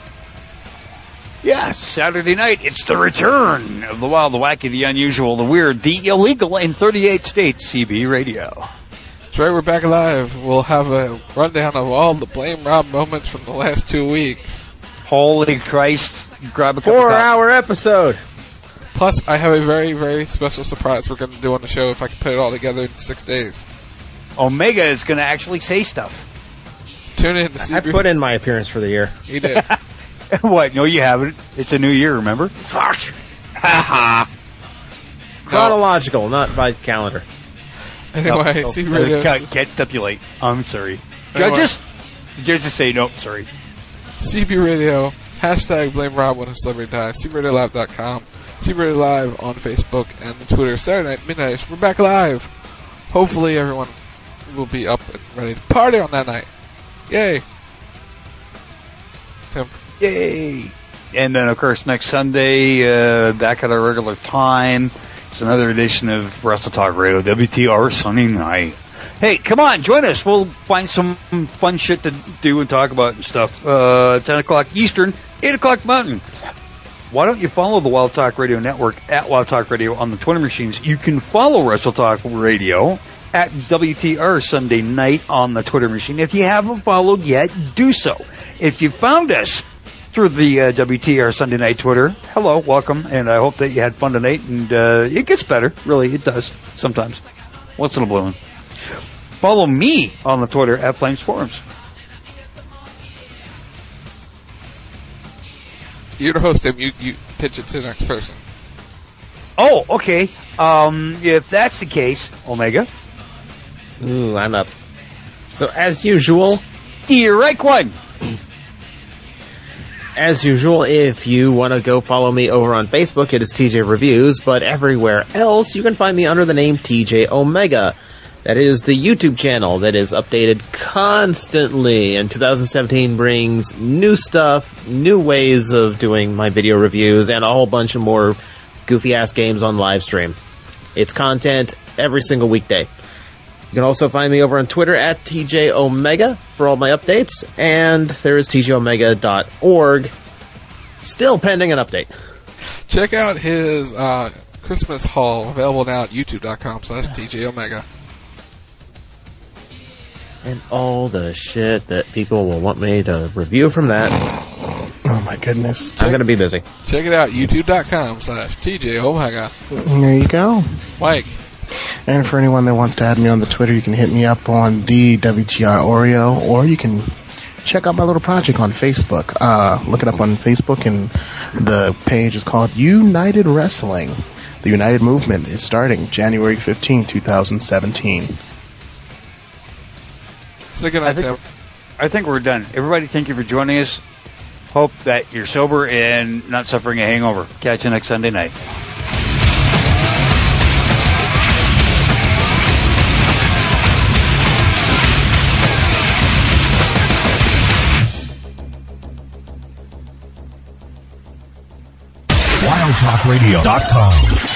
Yes, Saturday night, it's the return of the wild, the wacky, the unusual, the weird, the illegal in thirty-eight states, C B Radio. That's right, we're back live. We'll have a rundown of all the Blame Rob moments from the last two weeks. Holy Christ, grab a cup of Four coffee. hour episode. Plus, I have a very, very special surprise we're going to do on the show if I can put it all together in six days. Omega is going to actually say stuff. Tune in to see. I put in my appearance for the year. You did. What? No, you haven't. It's a new year, remember? Fuck. Ha ha. Chronological, not by calendar. Anyway, no, C B no, Radio. Can't, can't stipulate. I'm sorry. Anyway. Judges? Judges say no, sorry. C B Radio. Hashtag blame Rob when a celebrity dies. C B Radio Live dot com. C B Radio Live on Facebook and the Twitter. Saturday night, midnight. We're back live. Hopefully everyone will be up and ready to party on that night. Yay. Tim. Yay. And then, of course, next Sunday, uh, back at our regular time, it's another edition of Wrestle Talk Radio, W T R Sunday night. Hey, come on, join us. We'll find some fun shit to do and talk about and stuff. Uh, ten o'clock Eastern, eight o'clock Mountain. Why don't you follow the Wild Talk Radio Network at Wild Talk Radio on the Twitter machines? You can follow Wrestle Talk Radio at W T R Sunday Night on the Twitter machine. If you haven't followed yet, do so. If you found us through the uh, W T R Sunday Night Twitter, hello, welcome, and I hope that you had fun tonight. And uh, it gets better, really, it does sometimes, once in a blue one. Follow me on the Twitter at Flames Forums. You're the host, Tim. You, you pitch it to the next person. Oh, okay. Um, if that's the case, Omega. Ooh, I'm up. So, as usual, the right one. As usual, if you want to go follow me over on Facebook, it is T J Reviews, but everywhere else, you can find me under the name T J Omega. That is the YouTube channel that is updated constantly, and two thousand seventeen brings new stuff, new ways of doing my video reviews, and a whole bunch of more goofy-ass games on live stream. It's content every single weekday. You can also find me over on Twitter at T J Omega for all my updates, and there is T J Omega dot org, still pending an update. Check out his uh, Christmas haul, available now at YouTube dot com slash T J Omega. And all the shit that people will want me to review from that. Oh my goodness. I'm going to be busy. Check it out, YouTube dot com slash T J Omega. There you go. Mike. And for anyone that wants to add me on the Twitter, you can hit me up on the W T R Oreo, or you can check out my little project on Facebook. Uh, look it up on Facebook, and the page is called United Wrestling. The United Movement is starting January fifteenth, twenty seventeen. So good night, Tim. I think we're done. Everybody, thank you for joining us. Hope that you're sober and not suffering a hangover. Catch you next Sunday night. wild talk radio dot com